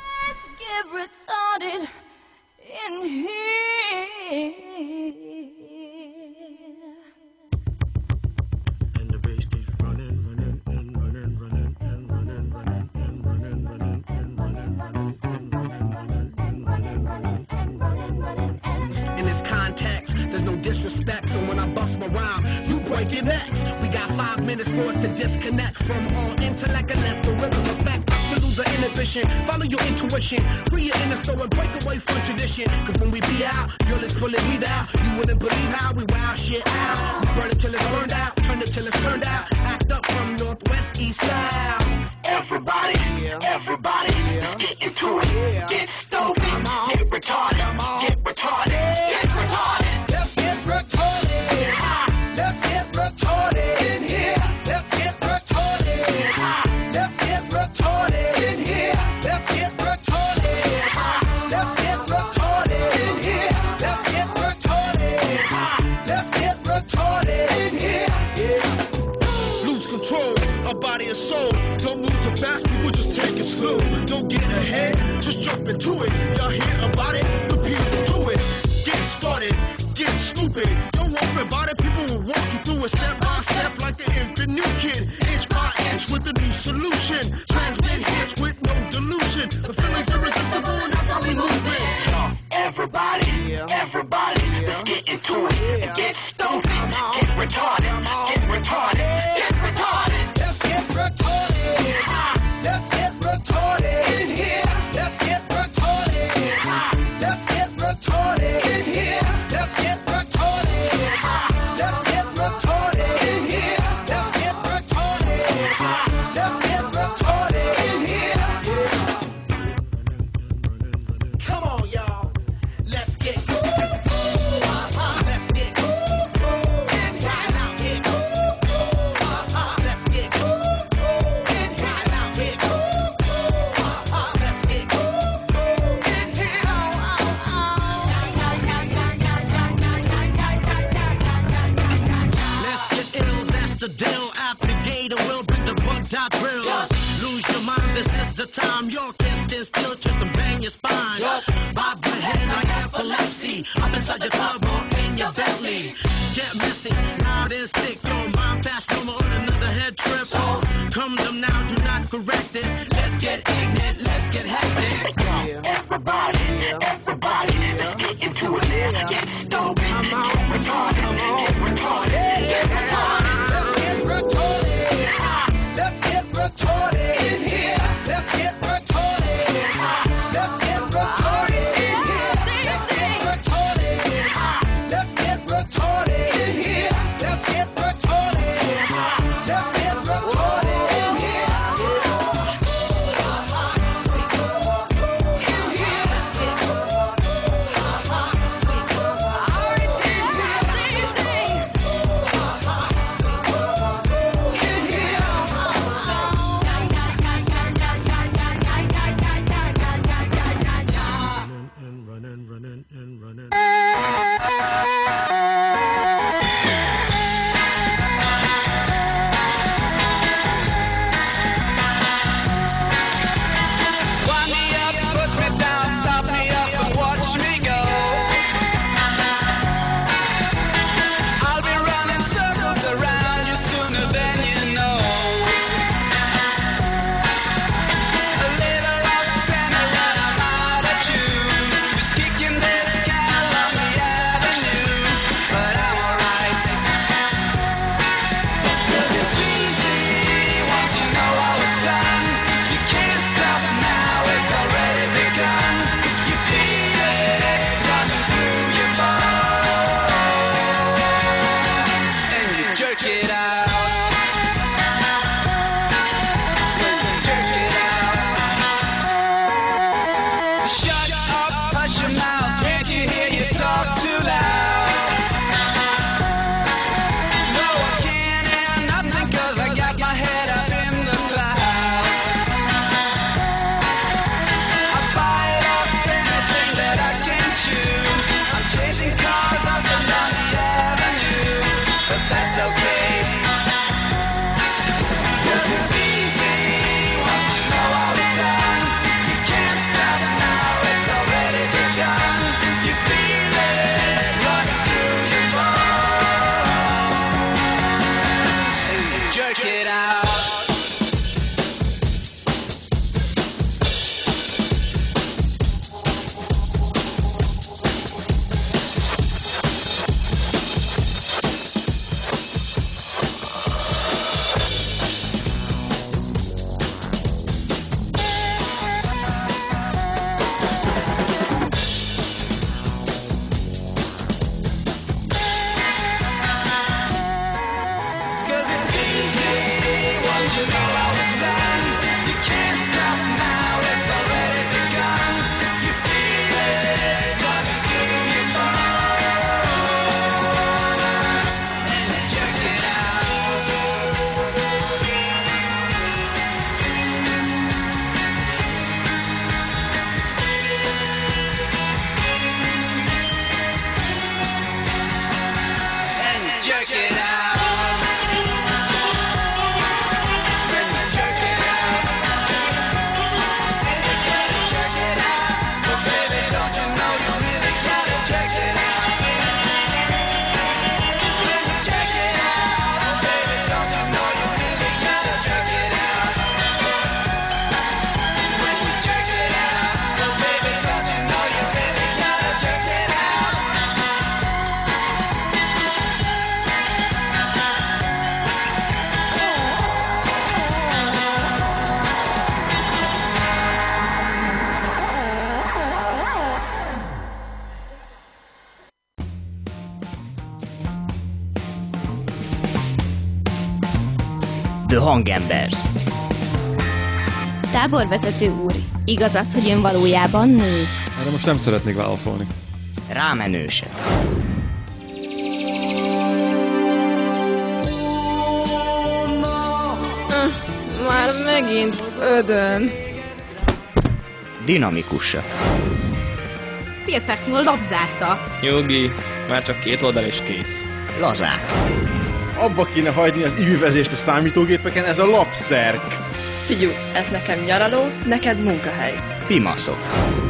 Context, there's no disrespect, so when I bust my rhyme, you break your necks. We got five minutes for us to disconnect from all intellect and let the rhythm effect to lose our inhibition. Follow your intuition, free your inner soul and break away from tradition. Cause when we be out, girl, it's pulling me down. You wouldn't believe how we wow shit out. We burn it till it's burned out, turn it till it's turned out. Act up from northwest, east, south. Everybody, everybody, let's get into it. Get stupid, get retarded, get retarded, get retarded. Let's get retarded. Let's get retarded in here. Let's get retarded. Let's get retarded in here. Let's get retarded. Let's get retarded in here. Let's get retarded. Let's get retarded in here. Yeah. Lose control of body and soul. Don't move too fast, people just take it slow. Don't get ahead, just jump into it. Y'all hear about it? The people do it. Get started, get stupid. Don't worry about it, people will walk you through it step by step like the infant new kid. Inch by inch with a new solution. Transmit hits with no delusion. The feeling's irresistible and that's how we move it. Everybody, everybody, let's get into it. Get stupid, get retarded, get retarded, get retarded. Let's get retarded. Let's get retarded in here. Let's get retarded. Let's get retarded in here. Let's get retarded. Let's get feel it, twist and bang your spine. Just bob your head like epilepsy. Up inside your club or in your belly. Get messy, loud and sick. Your mind fast, no more on another head trip. So come them now, do not correct it. Let's get ignorant, let's get hectic. Everybody, everybody, let's get into it now. Get stupid, come on, retarded, come on, retarded. Get retarded. Let's get retarded. Let's get retarded in here. Let's get retarded. Let's get retarded in here. Let's get retarded. Let's get retarded in here. Let's get retarded. Let's get retarded in here. Wind me up, put me down, stop me up and watch me go. I'll be running circles around you sooner than you know. A little love center and I'm out at you. Just kicking this can along the avenue, but I'm alright. It's easy once you know how it's done. You can't stop now, it's already begun. You feel it running through your bones, and you jerk it out. Jerk it out. Shut up, hush your mouth. Can't you hear you talk too loud? No, I can't hear nothing 'cause I got my head up in the clouds. I bite off anything that I can chew. I'm chasing cars up and down the avenue, but that's okay. 'Cause it's easy once you know how it's done. You can't stop now, it's already begun. You feel it running through your bones, and you jerk it out. Cause it's easy once you know how it's done. You can't stop now, it's already begun. You feel it running through your bones, and you check it out. And you jerk it out. And you jerk it out. Jerk it out. But baby, don't you know you really gotta jerk it out? When you jerk it out, oh baby, don't you know you really gotta jerk it out? When you jerk it out, oh baby, don't you know you really gotta jerk it out? The Hangembers. Táborvezető úr, igaz az, hogy ön valójában nő? Erre most nem szeretnék válaszolni. Rámenősek. Már megint ödön. Dinamikusak. Fél perc múlva lapzárta. Nyugi, már csak két oldal és kész. Lazák. Abba kéne hagyni az ivűvezést a számítógépeken, ez a lapszerk. Figyelj, ez nekem nyaraló, neked munkahely. Pimaszok.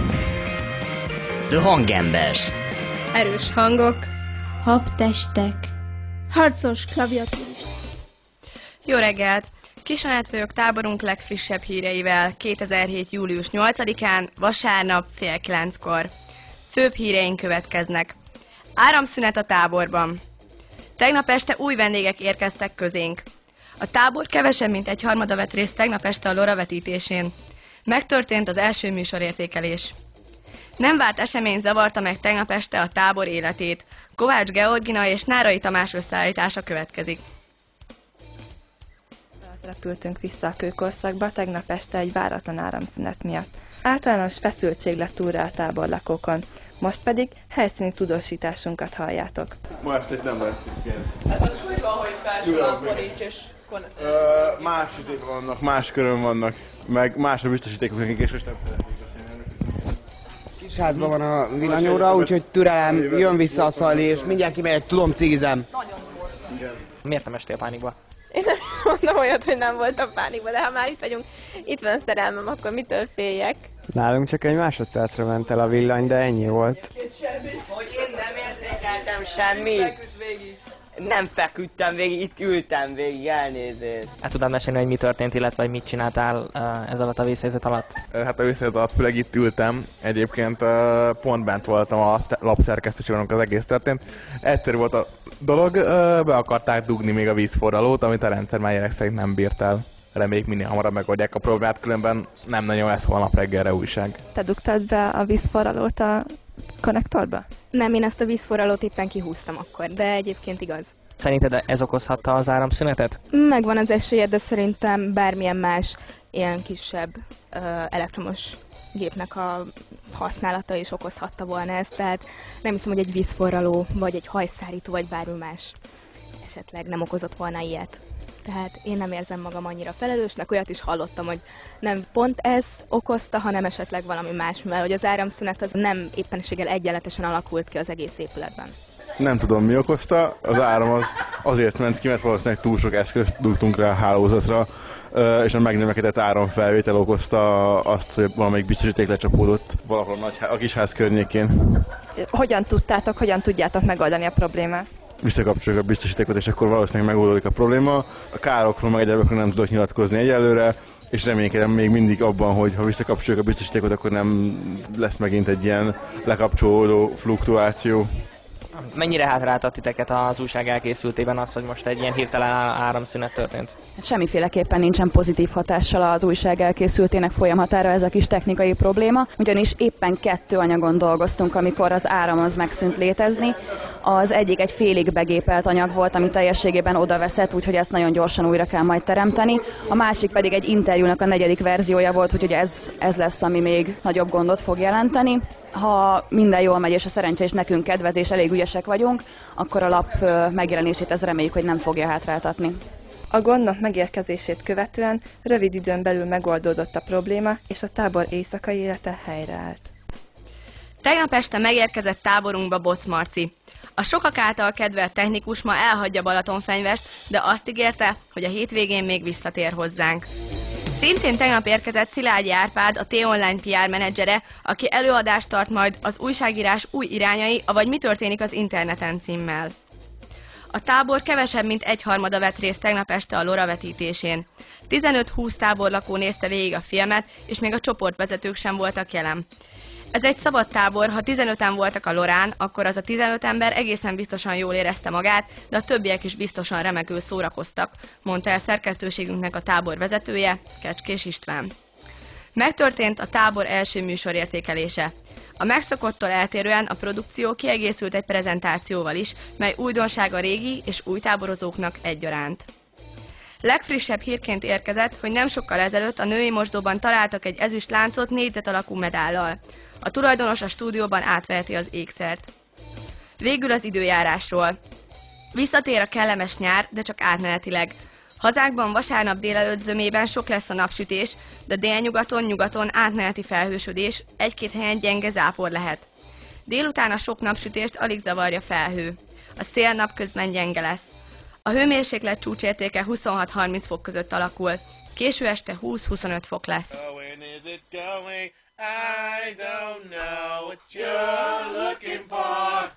The Hangembers. Erős hangok. Habtestek. Harcos klaviatúrista. Jó reggelt! Kisanát vagyok táborunk legfrissebb híreivel kétezer-hét. július nyolcadikán, vasárnap fél kilenckor. Főbb híreink következnek. Áramszünet a táborban. Tegnap este új vendégek érkeztek közénk. A tábor kevesebb, mint egy harmada vett részt tegnap este a Lora vetítésén. Megtörtént az első műsorértékelés. Nem várt esemény zavarta meg tegnap este a tábor életét. Kovács Georgina és Nárai Tamás összeállítása következik. Repültünk vissza a kőkorszakba tegnap este egy váratlan áramszünet miatt. Általános feszültség lett túlra a táborlakókon, most pedig helyszíni tudósításunkat halljátok. Ma este itt nem lesz itt. Hát az úgy van, hogy felsorolkodik és... Uh, más izék vannak, más körön vannak, meg más a biztosítékok nekik, és most nem szeretnék beszélni. Kisházban van a villanyóra, úgyhogy türelem, jön vissza a Szali, és mindjárt kimegyek, tudom, cigizem. Miért nem estél pánikba? Én nem is mondom olyat, hogy nem voltam pánikban, de ha már itt vagyunk, itt van a szerelmem, akkor mitől féljek? Nálunk csak egy másodpercre ment el a villany, de ennyi volt. Hogy én nem értékeltem semmit. Nem feküdtem végig, itt ültem végig, elnézést. Hát tudod mesélni, hogy mi történt, illetve hogy mit csináltál uh, ez alatt a vészhelyzet alatt? Hát a vészhelyzet alatt főleg itt ültem. Egyébként uh, pont bent voltam a lapszerkesztőségben, amikor az egész történt. Egyszerű volt a dolog, uh, be akarták dugni még a vízforralót, amit a rendszer már jelek szerint nem bírt el. Reméljük minél hamarabb megoldják a problémát, különben nem nagyon lesz holnap reggelre újság. Te dugtad be a vízforralót a konnektorba? Nem, én ezt a vízforralót éppen kihúztam akkor, de egyébként igaz. Szerinted ez okozhatta az áramszünetet? Megvan az esélye, de szerintem bármilyen más ilyen kisebb ö, elektromos gépnek a használata is okozhatta volna ezt, tehát nem hiszem, hogy egy vízforraló, vagy egy hajszárító, vagy bármi más esetleg nem okozott volna ilyet. Tehát én nem érzem magam annyira felelősnek, olyat is hallottam, hogy nem pont ez okozta, hanem esetleg valami más, mert hogy az áramszünet az nem éppenséggel egyenletesen alakult ki az egész épületben. Nem tudom, mi okozta, az áram az azért ment ki, mert valószínűleg túl sok eszközt dugtunk rá a hálózatra, és a megnövekedett áramfelvétel okozta azt, hogy valamelyik biztosíték lecsapódott valahol a, nagy, a kisház környékén. Hogyan tudtátok, hogyan tudjátok megoldani a problémát? Visszakapcsoljuk a biztosítékot, és akkor valószínűleg megoldódik a probléma. A károkról meg egyébként nem tudok nyilatkozni egyelőre, és reménykedem még mindig abban, hogy ha visszakapcsoljuk a biztosítékot, akkor nem lesz megint egy ilyen lekapcsolódó fluktuáció. Mennyire hátráltat titeket az újság elkészültében az, hogy most egy ilyen hirtelen áramszünet történt? Hát semmiféleképpen nincsen pozitív hatással az újság elkészültének folyamatára ez a kis technikai probléma, ugyanis éppen kettő anyagon dolgoztunk, amikor az áram az megszűnt létezni. Az egyik egy félig begépelt anyag volt, ami teljességében odaveszett, úgyhogy ezt nagyon gyorsan újra kell majd teremteni. A másik pedig egy interjúnak a negyedik verziója volt, úgyhogy ez, ez lesz, ami még nagyobb gondot fog jelenteni. Ha minden jól megy és a szerencse is nekünk kedvez és elég ügyesek vagyunk, akkor a lap megjelenését ez reméljük, hogy nem fogja hátráltatni. A gondok megérkezését követően rövid időn belül megoldódott a probléma, és a tábor éjszakai élete helyreállt. Tegnap este megérkezett táborunkba Boc Marci. A sokak által kedvelt technikus ma elhagyja Balatonfenyvest, de azt ígérte, hogy a hétvégén még visszatér hozzánk. Szintén tegnap érkezett Szilágyi Árpád, a T-Online pé er menedzsere, aki előadást tart majd az újságírás új irányai, avagy mi történik az interneten címmel. A tábor kevesebb, mint egyharmada vett részt tegnap este a Lora vetítésén. tizenöt-húsz táborlakó nézte végig a filmet, és még a csoportvezetők sem voltak jelen. Ez egy szabad tábor, ha tizenöten voltak a Lorán, akkor az a tizenöt ember egészen biztosan jól érezte magát, de a többiek is biztosan remekül szórakoztak, mondta el szerkesztőségünknek a tábor vezetője, Kecskés István. Megtörtént a tábor első műsorértékelése. A megszokottól eltérően a produkció kiegészült egy prezentációval is, mely újdonság a régi és új táborozóknak egyaránt. Legfrissebb hírként érkezett, hogy nem sokkal ezelőtt a női mosdóban találtak egy ezüst láncot négyzet alakú medállal. A tulajdonos a stúdióban átveheti az ékszert. Végül az időjárásról. Visszatér a kellemes nyár, de csak átmenetileg. Hazánkban vasárnap délelőtt zömében sok lesz a napsütés, de délnyugaton, nyugaton átmeneti felhősödés, egy-két helyen gyenge zápor lehet. Délután a sok napsütést alig zavarja felhő. A szél napközben gyenge lesz. A hőmérséklet csúcsértéke huszonhat-harminc fok között alakul. Késő este húsz-huszonöt fok lesz. I don't know what you're looking for.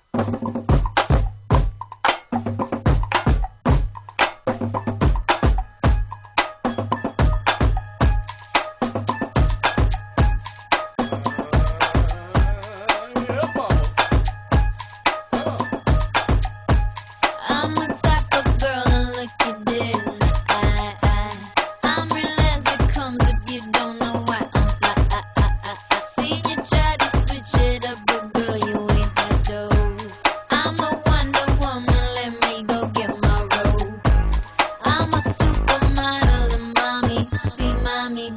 I'm the type of girl to look you dead in the eye, eye. I'm real as it comes if you don't know why I'm fly. I, I, I, I seen you try to switch it up, but girl, you ain't that dope. I'm the Wonder Woman, let me go get my robe. I'm a supermodel and mommy, see mommy.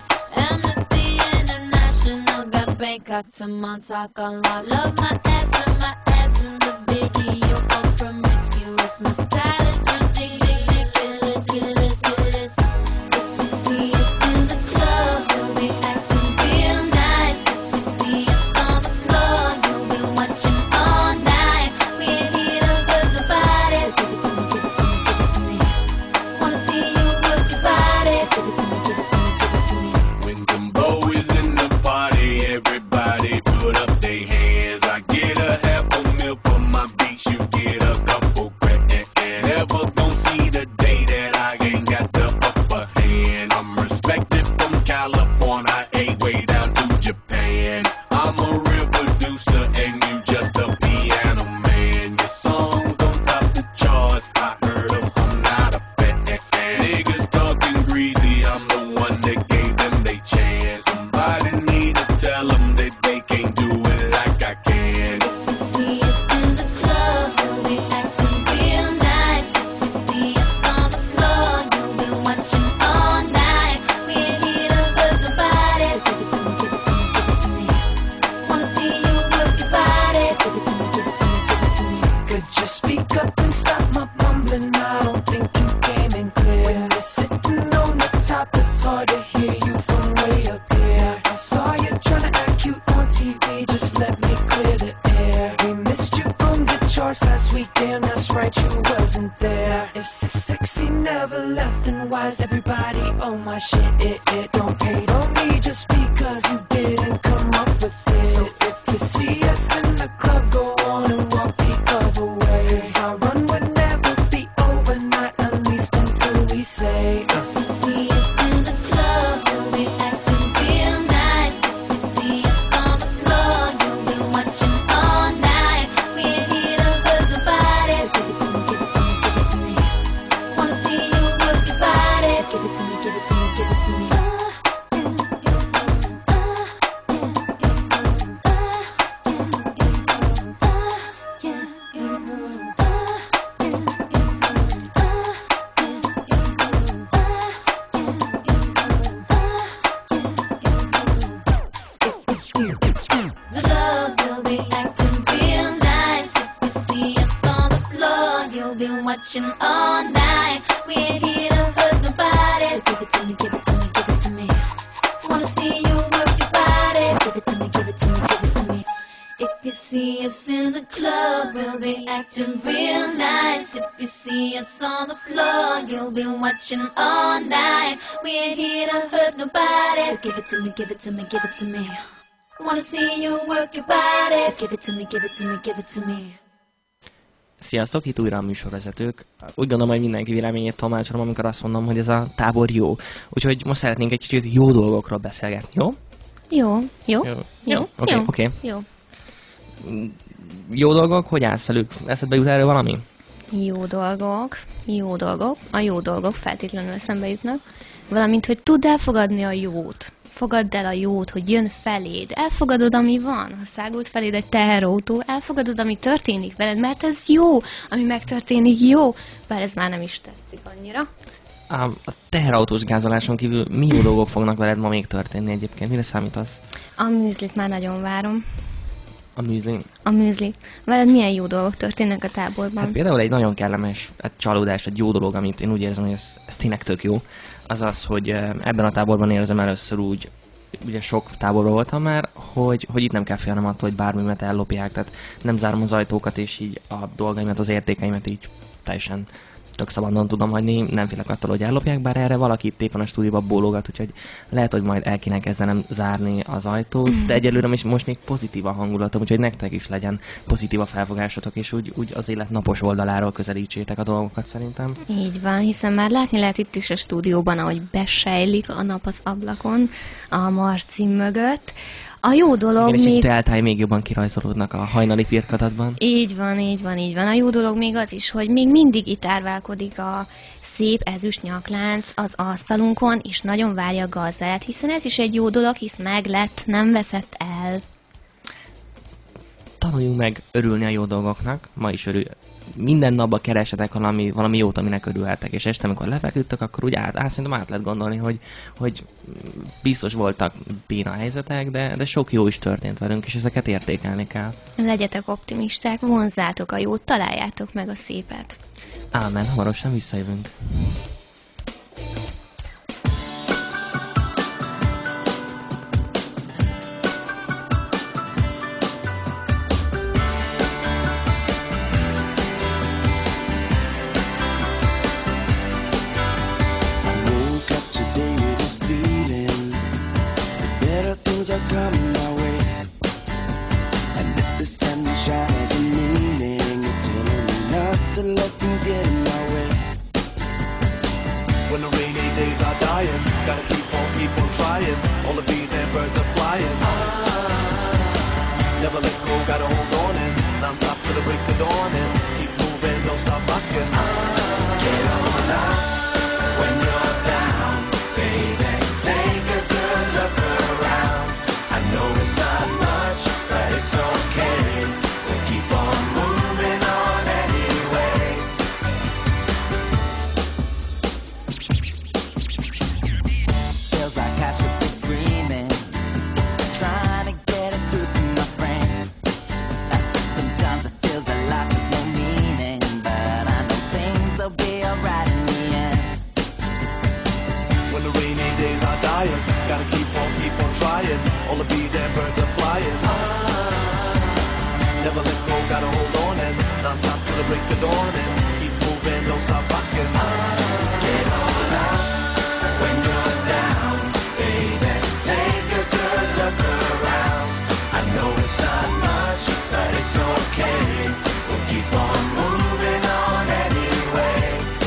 Amnesty International got Bangkok to Montauk on law. Love my ass and my abs and the video of promiscuous. My style is ridiculous, ridiculous, ridiculous. If you see us in the club, we'll be acting real nice. If you see us on the floor, you'll be watching all night. We ain't here to hurt nobody. So give it to me, give it to me, give it to me. Wanna see you work your body. So give it to me, give it to me, give it to me. When Jumbo is in the party, everybody put up their hands. I get a half a mil for my beats, you get a couple grand. Never gon' see the day that I ain't got the upper hand. I'm respected from California, A way down to Japan. I'm a real producer and you just a piano man. Your songs don't top the charts, I heard 'em, I'm not a fan. Niggas talking greasy, I'm the one that gave them they chance. Somebody need to tell them that they can't do it like I can. If you see us in the club, we'll be acting real nice. If you see us on the floor, you'll be watching all night. We ain't here to hurt nobody. So give it to me, give it to me, give it to me. Wanna see you work your body. So give it to me, give it to me, give it to me. Could you speak up and stop my mumbling? I don't think you came in clear. When you're sitting on the top, it's hard to hear you from way up here. I saw you trying to act cute on T V, just let me clear the air. We missed you on the charts last week, damn, that's right, you wasn't there. If so sexy never left, then why's everybody on my shit? It, it don't hate on me just because you didn't come up with it. So if you see us in the club, go on and walk the other way. 'Cause our run would never be over, not at least until we say uh. If you see us in the club, we'll be acting real nice. If you see us on the floor, you'll be watching all night. We ain't here to hurt nobody. So give it to me, give it to me, give it to me. Wanna see you work your body. So give it to me, give it to me, give it to me. The club will be acting real nice. If you see us on the floor, you'll be watching all night. We ain't here to hurt nobody. So give it to me, give it to me, give it to me. Wanna see you work your body. So give it to me, give it to me, give it to me. If you see us in the club, we'll be acting real nice. If you see us on the floor, you'll be watching all night. We ain't here to hurt nobody. So give it to me, give it to me, give it to me. Wanna see you work your body. So give it to me, give it to me, give it to me. Sziasztok, itt újra a műsorvezetők. Úgy gondolom, hogy mindenki véleményét tolmácsolom, amikor azt mondom, hogy ez a tábor jó. Úgyhogy most szeretnénk egy kicsit jó dolgokról beszélgetni, jó? Jó, jó, Jó, jó, oké, jó, oké. jó. Jó dolgok, hogy állsz velük? Eszedbe jut erről valami? Jó dolgok, jó dolgok, a jó dolgok feltétlenül eszembe jutnak, valamint, hogy tudd elfogadni a jót. Fogadd el a jót, hogy jön feléd. Elfogadod, ami van. Ha szágult feléd egy teherautó, elfogadod, ami történik veled, mert ez jó. Ami megtörténik, jó. Bár ez már nem is tetszik annyira. A, a teherautós gázoláson kívül mi jó dolgok fognak veled ma még történni egyébként? Mire számítasz? A műzlit már nagyon várom. A műzli? A műzli. Veled milyen jó dolgok történnek a táborban? Hát például egy nagyon kellemes egy csalódás, egy jó dolog, amit én úgy érzem, hogy ez, ez tényleg tök jó, az az, hogy ebben a táborban érzem először úgy, ugye sok táborban voltam már, hogy, hogy itt nem kell félnem attól, hogy bármimet ellopják, tehát nem zárom az ajtókat, és így a dolgaimat, az értékeimet így teljesen tök szabadon tudom hagyni, nem félek attól, hogy ellopják, bár erre valaki itt éppen a stúdióban bólogat, úgyhogy lehet, hogy majd el kéne kezdenem zárni az ajtót, de egyelőre most, most még pozitív a hangulatom, úgyhogy nektek is legyen pozitív a felfogásotok, és úgy, úgy az élet napos oldaláról közelítsétek a dolgokat szerintem. Így van, hiszen már látni lehet itt is a stúdióban, ahogy besejlik a nap az ablakon a Marci mögött. A jó dolog igen, és még... itt deltái még jobban kirajzolódnak a hajnali firkadatban. Így van, így van, így van. A jó dolog még az is, hogy még mindig itt árválkodik a szép ezüst nyaklánc az asztalunkon, és nagyon várja a gazdáját, hiszen ez is egy jó dolog, hisz meg lett, nem veszett el. Tanuljunk meg örülni a jó dolgoknak, ma is örül. Minden napban keresetek valami, valami jót, aminek örülhetek, és este, amikor lefeküdtök, akkor úgy át, át szerintem át lehet gondolni, hogy, hogy biztos voltak béna helyzetek, de, de sok jó is történt velünk, és ezeket értékelni kell. Legyetek optimisták, vonzzátok a jót, találjátok meg a szépet. Ámen, hamarosan visszajövünk. Coming my way, and if the sunshine has a meaning, it's telling me not to let things get in my way. When the rainy days are dying, gotta keep on, keep on trying. All the bees and birds are flying. Ah, never let go, gotta hold on and non-stop till the break of dawn and keep moving, don't stop rocking. Ah, get on up when you're down, baby. Take a good look around. I know it's not much, but it's okay. We'll keep on moving on anyway. Feels like I should be screaming, trying to get it through to my friends. Sometimes it feels that life has no meaning, but I know things will be alright in the end. When the rainy days are dying, gotta keep on, keep on trying. All the bees and birds are flying. Ah, never let go, gotta hold on and non-stop till the break of dawn and keep moving, don't stop rocking. Ah, get on up when you're down, baby. Take a good look around. I know it's not much, but it's okay. We'll keep on moving on anyway.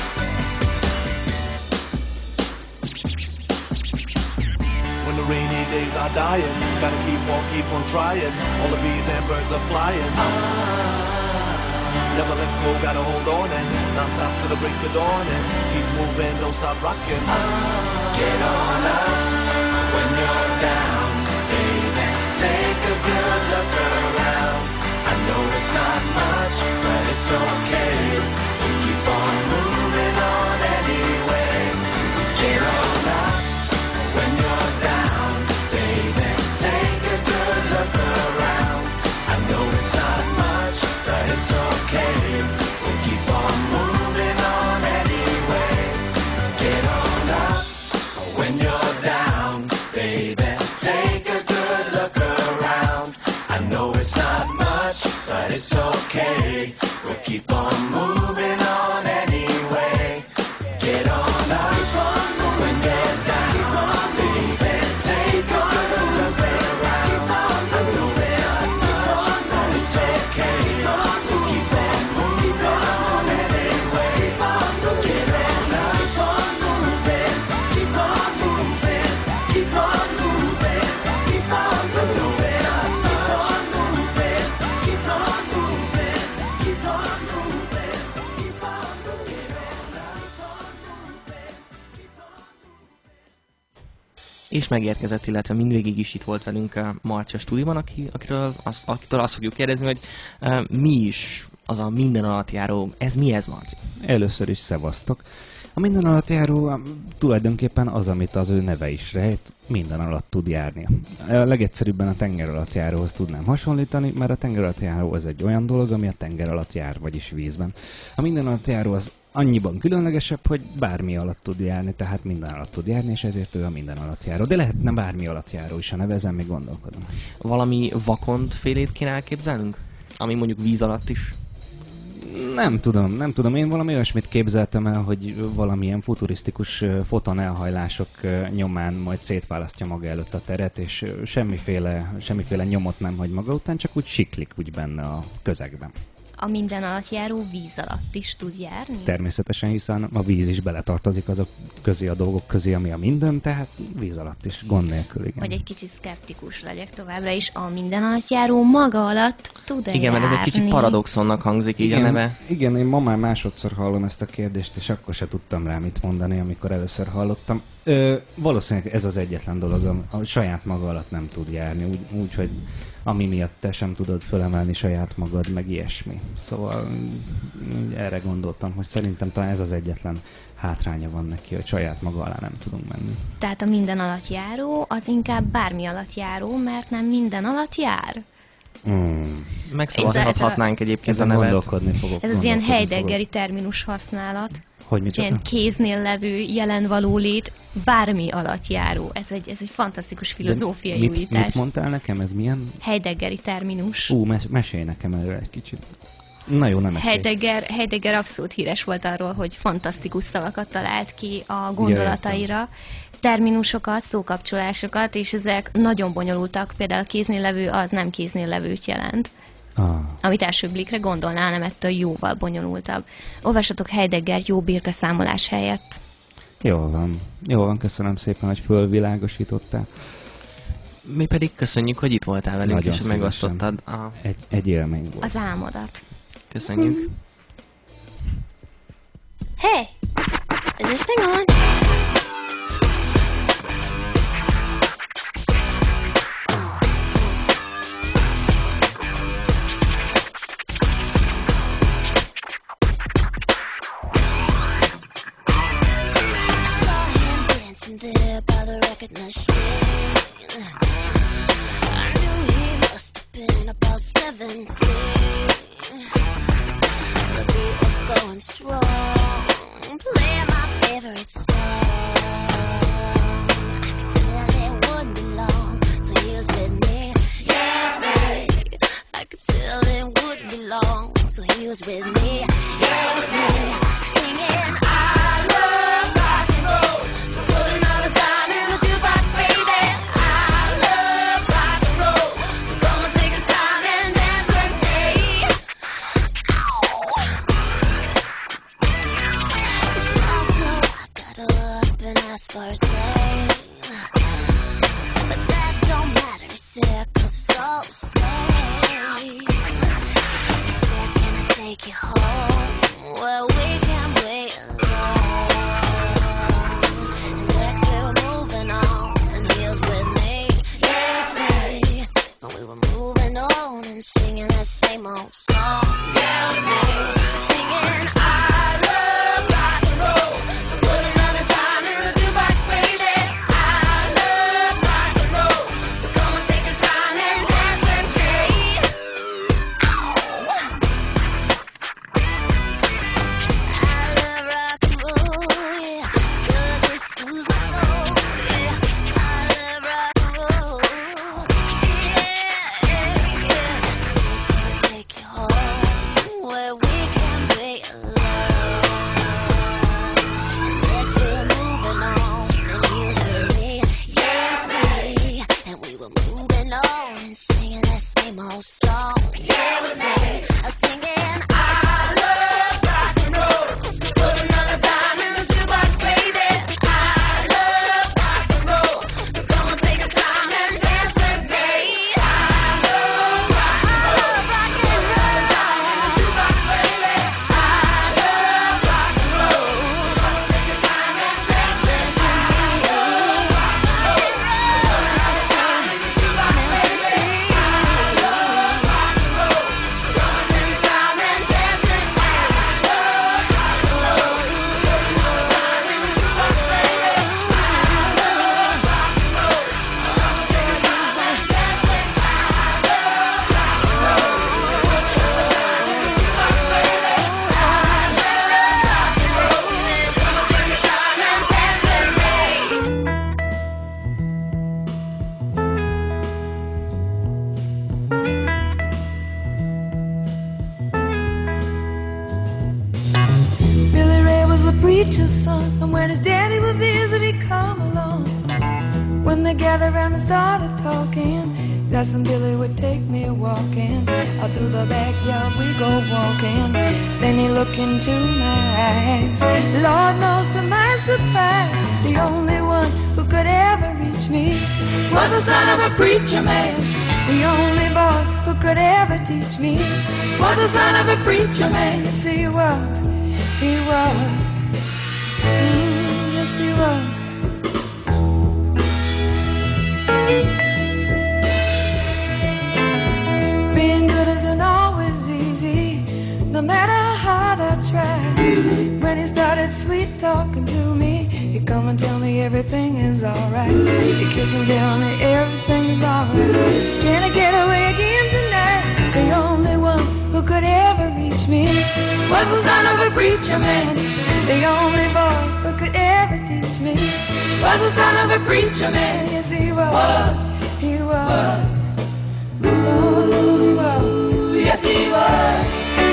When the rainy days are dying, gotta keep on, keep on trying. All the bees and birds are flying. Ah, never let go, gotta hold on and non-stop till the break of dawn and keep moving, don't stop rocking. Ah, get on up when you're down, baby. Take a good look around. I know it's not much, but it's okay. We'll keep on moving on anyway. Get on up when you're down, baby. Take a good look around. I know it's not much, but it's okay. We'll keep on moving on anyway. Get on up when you're down, baby. Take a good look around. I know it's not much, but it's okay. We'll keep on moving on anyway. Get on up when you're down, baby. Take a good look around. I know it's not much, but it's okay. We'll keep on moving on anyway. Get on up, keep on moving, keep on moving, keep on moving. I know it's not much, keep on moving, keep on moving, keep on moving. És megérkezett, illetve mindvégig is itt volt velünk a Marci a stúdióban, aki, akiről azt, akitől azt fogjuk kérdezni, hogy uh, mi is az a minden alattjáró, ez mi ez, Marci? Először is szevasztok. A minden alattjáró tulajdonképpen az, amit az ő neve is rejt, minden alatt tud járni. A legegyszerűbben a tenger alattjáróhoz tudnám hasonlítani, mert a tenger alattjáró az egy olyan dolog, ami a tenger alatt jár, vagyis vízben. A minden alattjáró az annyiban különlegesebb, hogy bármi alatt tud járni, tehát minden alatt tud járni, és ezért ő a minden alatt járó. De lehetne bármi alatt járó is a neve, ezen még gondolkodom. Valami vakond félét kéne elképzelnünk? Ami mondjuk víz alatt is Nem tudom, nem tudom. Én valami olyasmit képzeltem el, hogy valamilyen futurisztikus ö, fotonelhajlások ö, nyomán majd szétválasztja maga előtt a teret, és ö, semmiféle, semmiféle nyomot nem hagy maga után, csak úgy siklik úgy benne a közegben. A minden alatt járó víz alatt is tud járni? Természetesen, hiszen a víz is beletartozik azok közé, a dolgok közé, ami a minden, tehát víz alatt is, gond nélkül, igen. Hogy egy kicsit szkeptikus legyek továbbra is, a minden alatt járó maga alatt tud-e Igen, mert ez egy kicsit paradoxonnak hangzik így igen, a neve. Igen, én ma már másodszor hallom ezt a kérdést, és akkor se tudtam rá mit mondani, amikor először hallottam. Ö, valószínűleg ez az egyetlen dolog, ami a saját maga alatt nem tud járni, úgy, úgy hogy ami miatt te sem tudod fölemelni saját magad, meg ilyesmi. Szóval mm, erre gondoltam, hogy szerintem talán ez az egyetlen hátránya van neki, hogy saját maga alá nem tudunk menni. Tehát a minden alatt járó az inkább bármi alatt járó, mert nem minden alatt jár. Mm. Megszavazhatnánk egyébként a Ezen nevet. gondolkodni fogok. Ez az ilyen gondolkodni heideggeri terminus használat. Hogy micsoda? Ilyen kéznél levő, jelen való lét, bármi alatt járó. Ez egy, ez egy fantasztikus filozófiai mit, újítás. mit mondtál nekem? Ez milyen? Heideggeri terminus. Ú, mes- mesélj nekem erről egy kicsit. Na jó, nem mesélj. Heidegger, Heidegger abszolút híres volt arról, hogy fantasztikus szavakat talált ki a gondolataira, ja, terminusokat, szókapcsolásokat, és ezek nagyon bonyolultak. Például a kéznél levő az nem kéznél levőt jelent. Ah. Amit első blikre gondolnál, nem ettől jóval bonyolultabb. Olvassatok Heidegger jó birkaszámolás helyett. Jó van. Jó van, köszönöm szépen, hogy fölvilágosítottál. Mi pedig köszönjük, hogy itt voltál velünk, Nagyon és szívesen. megosztottad a... Egy, egy élmény volt. Az álmodat. Köszönjük. Hey, is this thing on? There by the record machine, I knew he must have been about seventeen. The beat was going strong, playing my favorite song. I could tell it wouldn't be long till he was with me. Yeah, me. I could tell it wouldn't be long till he was with me. Yeah, me. Singing, I love rock and roll. So put another dime in the jukebox, baby. I love rock and roll. So come and take the time and dance with me. Ow. It's also I gotta up and ask for a say, but that don't matter. He said, 'cause so say. He said, can I take you home? Well, we can wait alone. And next we were moving on, and he was with me, yeah, me. And we were moving on and singing that same old song, yeah, me. Singing, I love rock and roll. So put another dime in the jukebox, baby. I love rock and roll. So come and take the time and dance with me. Ow. I love rock and roll, yeah, 'cause it soothes my soul, yeah. I love rock and roll, yeah, yeah, yeah. So gonna take you home where we can be alone. And next we were moving on, and he was with me, yeah, me. And we were moving on and singing that same old song, yeah, with me. I was singing, I love rock and roll. So put another dime in the jukebox, baby. I love rock and roll. So come and take the time and dance with me. I love rock and roll. Rock and roll. Jukebox, baby. I love rock and roll. Come and take the time and dance with me. Rock and roll. Jukebox, baby. I love rock and roll. Come and preacher's son. And when his daddy would visit, he'd come along. When they gathered around and started talking, Cousin Billy would take me walking. Out through the backyard we go walking. Then he looked into my eyes. Lord knows to my surprise, the only one who could ever reach me was the son of a preacher man. The only boy who could ever teach me was the son of a preacher man. Yes, he was. He was. Mm, yes, he was. Being good isn't always easy, no matter how hard I try. When he started sweet talking to me, he'd come and tell me everything is alright. He'd kiss and tell me everything is alright. Can I get away again tonight? The only one who could ever reach me was the son of a preacher man. The only boy who could ever teach me was the son of a preacher man. Yes, he was. He was. Oh, he was. Yes, he was.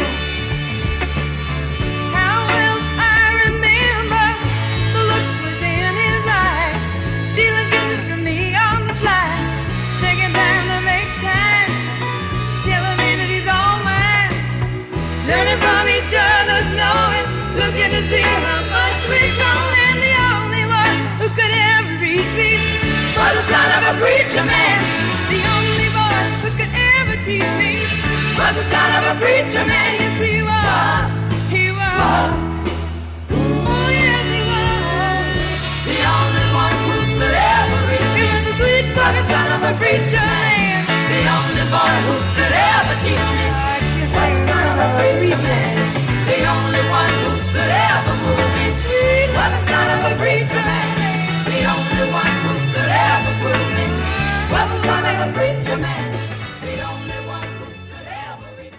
How will I remember the look was in his eyes, stealing kisses from me on the slide, taking time to make time, telling me that he's all mine, learning from each other's knowing, looking to see how much we've grown. And the only one who could ever reach me was the son of a preacher man. The only boy who could ever teach me was the son of a preacher man. Yes, he was. He was. Oh, yes, he was. The only one who could ever reach me. He was the sweet talking son of a preacher man. The only boy who could ever teach me was the son of a preacher man. The only one who could ever move me sweet was the son of a preacher man. The only one who could ever prove me was the son of a preacher man. The only one who could ever reach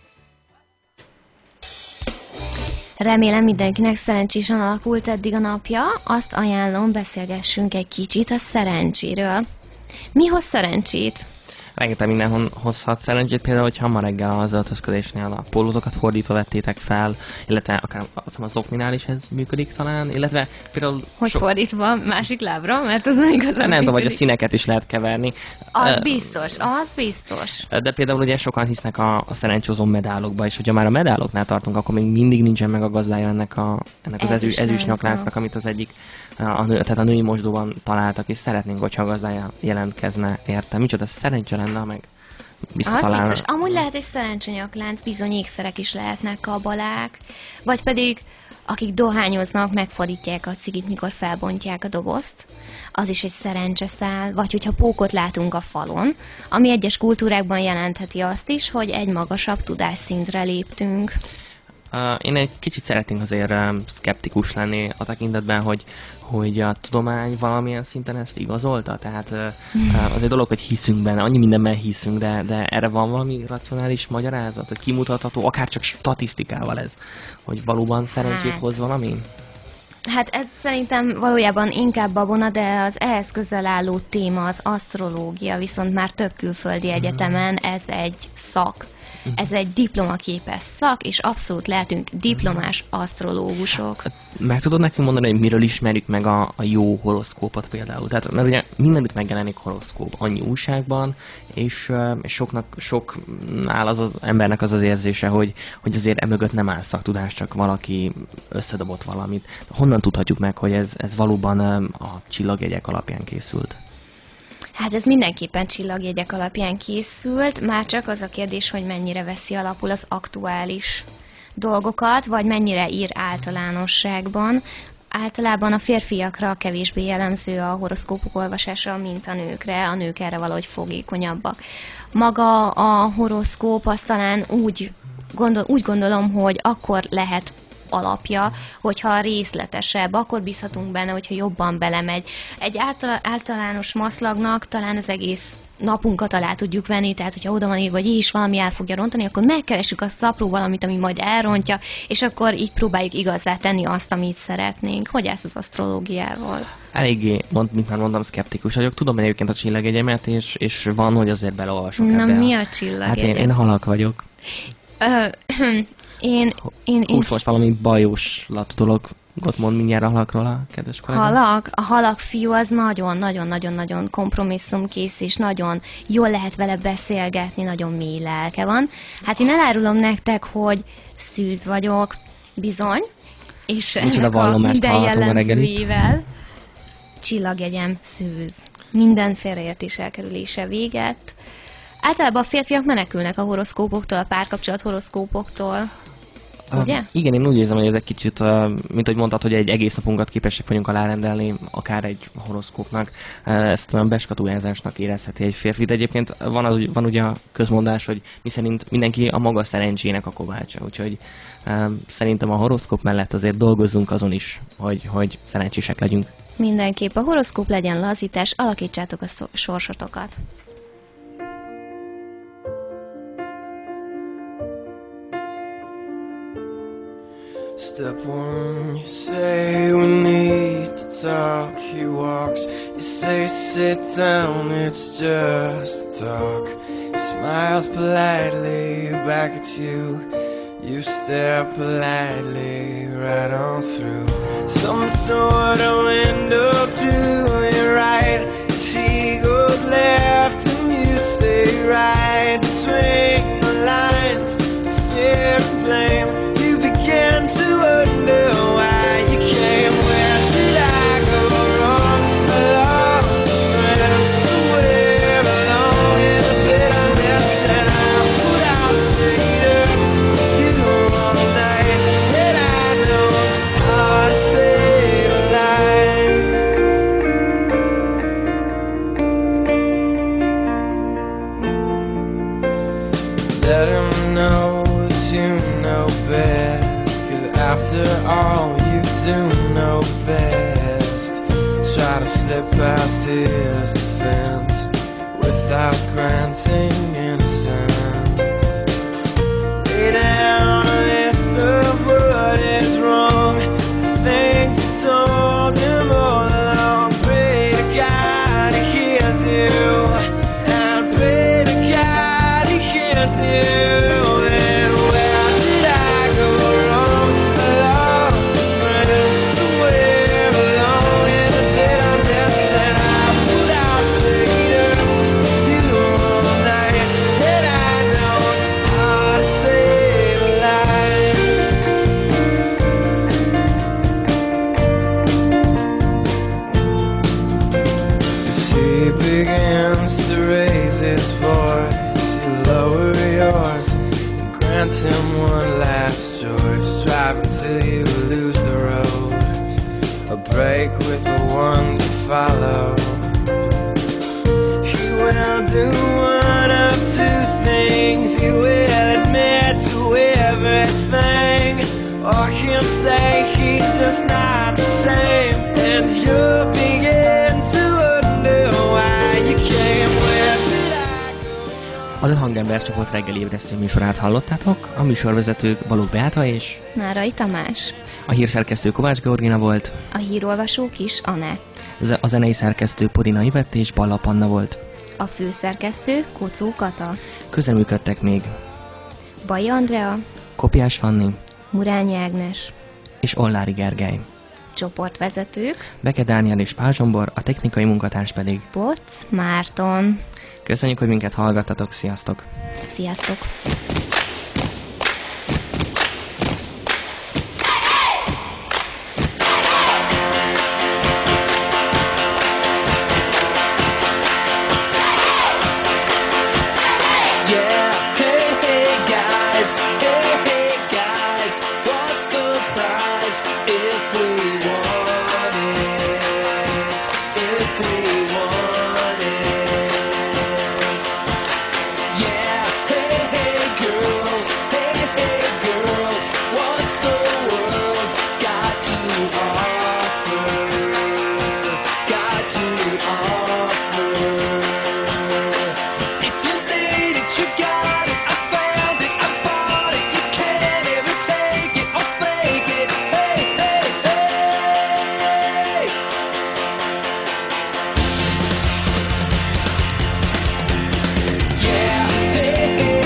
me. Remélem mindenkinek szerencsésen alakult eddig a napja. Azt ajánlom, beszélgessünk egy kicsit a szerencséről. Mi hoz szerencsét? Rengeteg minden hozhat szerencsét, például, hogyha ma reggel az öltözködésnél a pólótokat fordítva vettétek fel, illetve akár az okninál is ez működik talán, illetve például... Hogy sok... fordítva másik lábra, mert az nem igazán Nem tudom, vagy a színeket is lehet keverni. Az uh, biztos, az biztos. De például ugye sokan hisznek a, a szerencsózó medálokba, és hogyha már a medáloknál tartunk, akkor még mindig nincsen meg a gazdája ennek, a, ennek az ezüst, ezüst nyakláncnak, amit az egyik a nő, tehát a női mosdóban találtak, és szeretnénk, hogyha a gazdája jelentkezne érte. Micsoda szerencse lenne, ha meg visszatalálna. Az biztos. Amúgy lehet egy szerencsenyaklánc, bizony ékszerek is lehetnek, kabalák, vagy pedig akik dohányoznak, megfordítják a cigit, mikor felbontják a dobozt. Az is egy szerencseszál, vagy hogyha pókot látunk a falon, ami egyes kultúrákban jelentheti azt is, hogy egy magasabb tudásszintre léptünk. Uh, én egy kicsit szeretnénk azért um, szkeptikus lenni a tekintetben, hogy, hogy a tudomány valamilyen szinten ezt igazolta. Tehát uh, uh, az egy dolog, hogy hiszünk benne, annyi mindenben hiszünk, de, de erre van valami racionális magyarázat, hogy kimutatható, akár csak statisztikával ez, hogy valóban szerencsét hoz valami? Hát ez szerintem valójában inkább babona, de az ehhez közel álló téma az asztrológia, viszont már több külföldi egyetemen ez egy szak. Ez egy diplomaképes szak, és abszolút lehetünk diplomás asztrológusok. Meg tudod nekünk mondani, hogy miről ismerjük meg a, a jó horoszkópot például? Tehát, mert ugye mindenütt megjelenik horoszkóp, annyi újságban, és, és soknak, soknál az az embernek az az érzése, hogy, hogy azért emögött nem áll szaktudás, csak valaki összedobott valamit. Honnan tudhatjuk meg, hogy ez, ez valóban a csillagjegyek alapján készült? Hát ez mindenképpen csillagjegyek alapján készült, már csak az a kérdés, hogy mennyire veszi alapul az aktuális dolgokat, vagy mennyire ír általánosságban. Általában a férfiakra kevésbé jellemző a horoszkópok olvasása, mint a nőkre. A nők erre valahogy fogékonyabbak. Maga a horoszkóp azt talán úgy, gondol, úgy gondolom, hogy akkor lehet alapja, hogyha részletesebb, akkor bízhatunk benne, hogyha jobban belemegy. Egy által, általános maszlagnak talán az egész napunkat alá tudjuk venni, tehát hogyha oda van írva, hogy is valami el fogja rontani, akkor megkeressük azt az apró valamit, ami majd elrontja, és akkor így próbáljuk igazzá tenni azt, amit szeretnénk. Hogy ez az asztrológiával? Eléggé, mond, mint már mondtam, szkeptikus vagyok. Tudom én egyébként a csillagegyemet, és, és van, hogy azért beleolvasok Na, ebbe. mi a csillagegy? Hát én, én halak vagyok. Ö, én, én, én... Húsz most valami bajós lat dolog mond mindjárt a halakról a kedves kollega. Halak? A halak fiú az nagyon-nagyon-nagyon-nagyon kompromisszumkész, és nagyon jól lehet vele beszélgetni, nagyon mély lelke van. Hát én elárulom nektek, hogy szűz vagyok, bizony, és ennek a minden jellemzőivel csillagjegyem szűz. Minden félreértés elkerülése véget. Általában a férfiak menekülnek a horoszkópoktól, a párkapcsolat horoszkópoktól. Ugye? Uh, igen, én úgy érzem, hogy ez egy kicsit, uh, mint hogy mondtad, hogy egy egész napunkat képesek vagyunk alárendelni, akár egy horoszkópnak. Uh, ezt olyan beskatujázásnak érezheti egy férfi. De egyébként van, az, van ugye a közmondás, hogy miszerint mindenki a maga szerencsének a kovácsa. Úgyhogy uh, szerintem a horoszkóp mellett azért dolgozzunk azon is, hogy, hogy szerencsések legyünk. Mindenképp a horoszkóp legyen lazítás, alakítsátok a szó- sorsotokat. Step one, you say we need to talk. He walks, you say sit down, it's just talk. He smiles politely back at you. You stare politely right on through some sort of window to your right. As he goes left and you stay right between the lines of fear and blame. You begin to wonder why you came. Where did I go wrong? I lost a friend somewhere along in the bitterness, and I put out straight up you all night. And I know how to save a life. Let him know that you know best, 'cause after all you do know best. Try to slip past his defense without granting innocence. Lay down a list of what is wrong, things you told him all along. Pray to God he hears you, and pray to God he hears you. And where did I go wrong? I lost a friend somewhere along in the bitterness, and I put out straight up you all night. And I know how to save a life. 'Cause he begins to raise his voice, you lower yours and grant him one last choice. Drive until you lose the road, a break with the ones you follow. He will do one of two things. He will admit to everything, or he'll say he's just not the same. And you'll begin to wonder why you came. Where did I A The Hangember csoport reggeli ébresztő műsorát hallottátok, a műsorvezetők Balogh Beáta és Nárai Tamás. a hírszerkesztő Kovács Georgina volt, A hírolvasó Kis Anett. a zenei szerkesztő Podina Ivett és Balla Panna volt. A főszerkesztő Kocó Kata. Közreműködtek még Bai Andrea, Kopjás Fanni Murányi Ágnes. és Ollári Gergely. Csoportvezetők Beke Dániel és Pál Zsombor, a technikai munkatárs pedig Boc Márton. Köszönjük, hogy minket hallgattatok, sziasztok! Sziasztok! Yeah, hey, hey, guys, hey, hey, guys, what's the price if we want it, if we want it? Yeah, hey, hey, girls, hey, hey, girls, what's the world got to offer, got to offer? If you need it, you got it. I found it, I bought it. You can't ever take it or fake it. Hey, hey, hey. Yeah, hey, hey,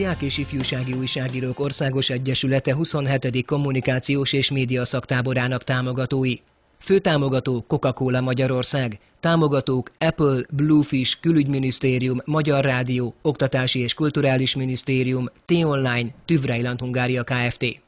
Diák és Ifjúsági Újságírók Országos Egyesülete huszonhetedik kommunikációs és média szaktáborának támogatói. Főtámogató Coca-Cola Magyarország, támogatók Apple, Bluefish, Külügyminisztérium, Magyar Rádió, Oktatási és Kulturális Minisztérium, T-Online, TÜV Rheinland Hungária Kft.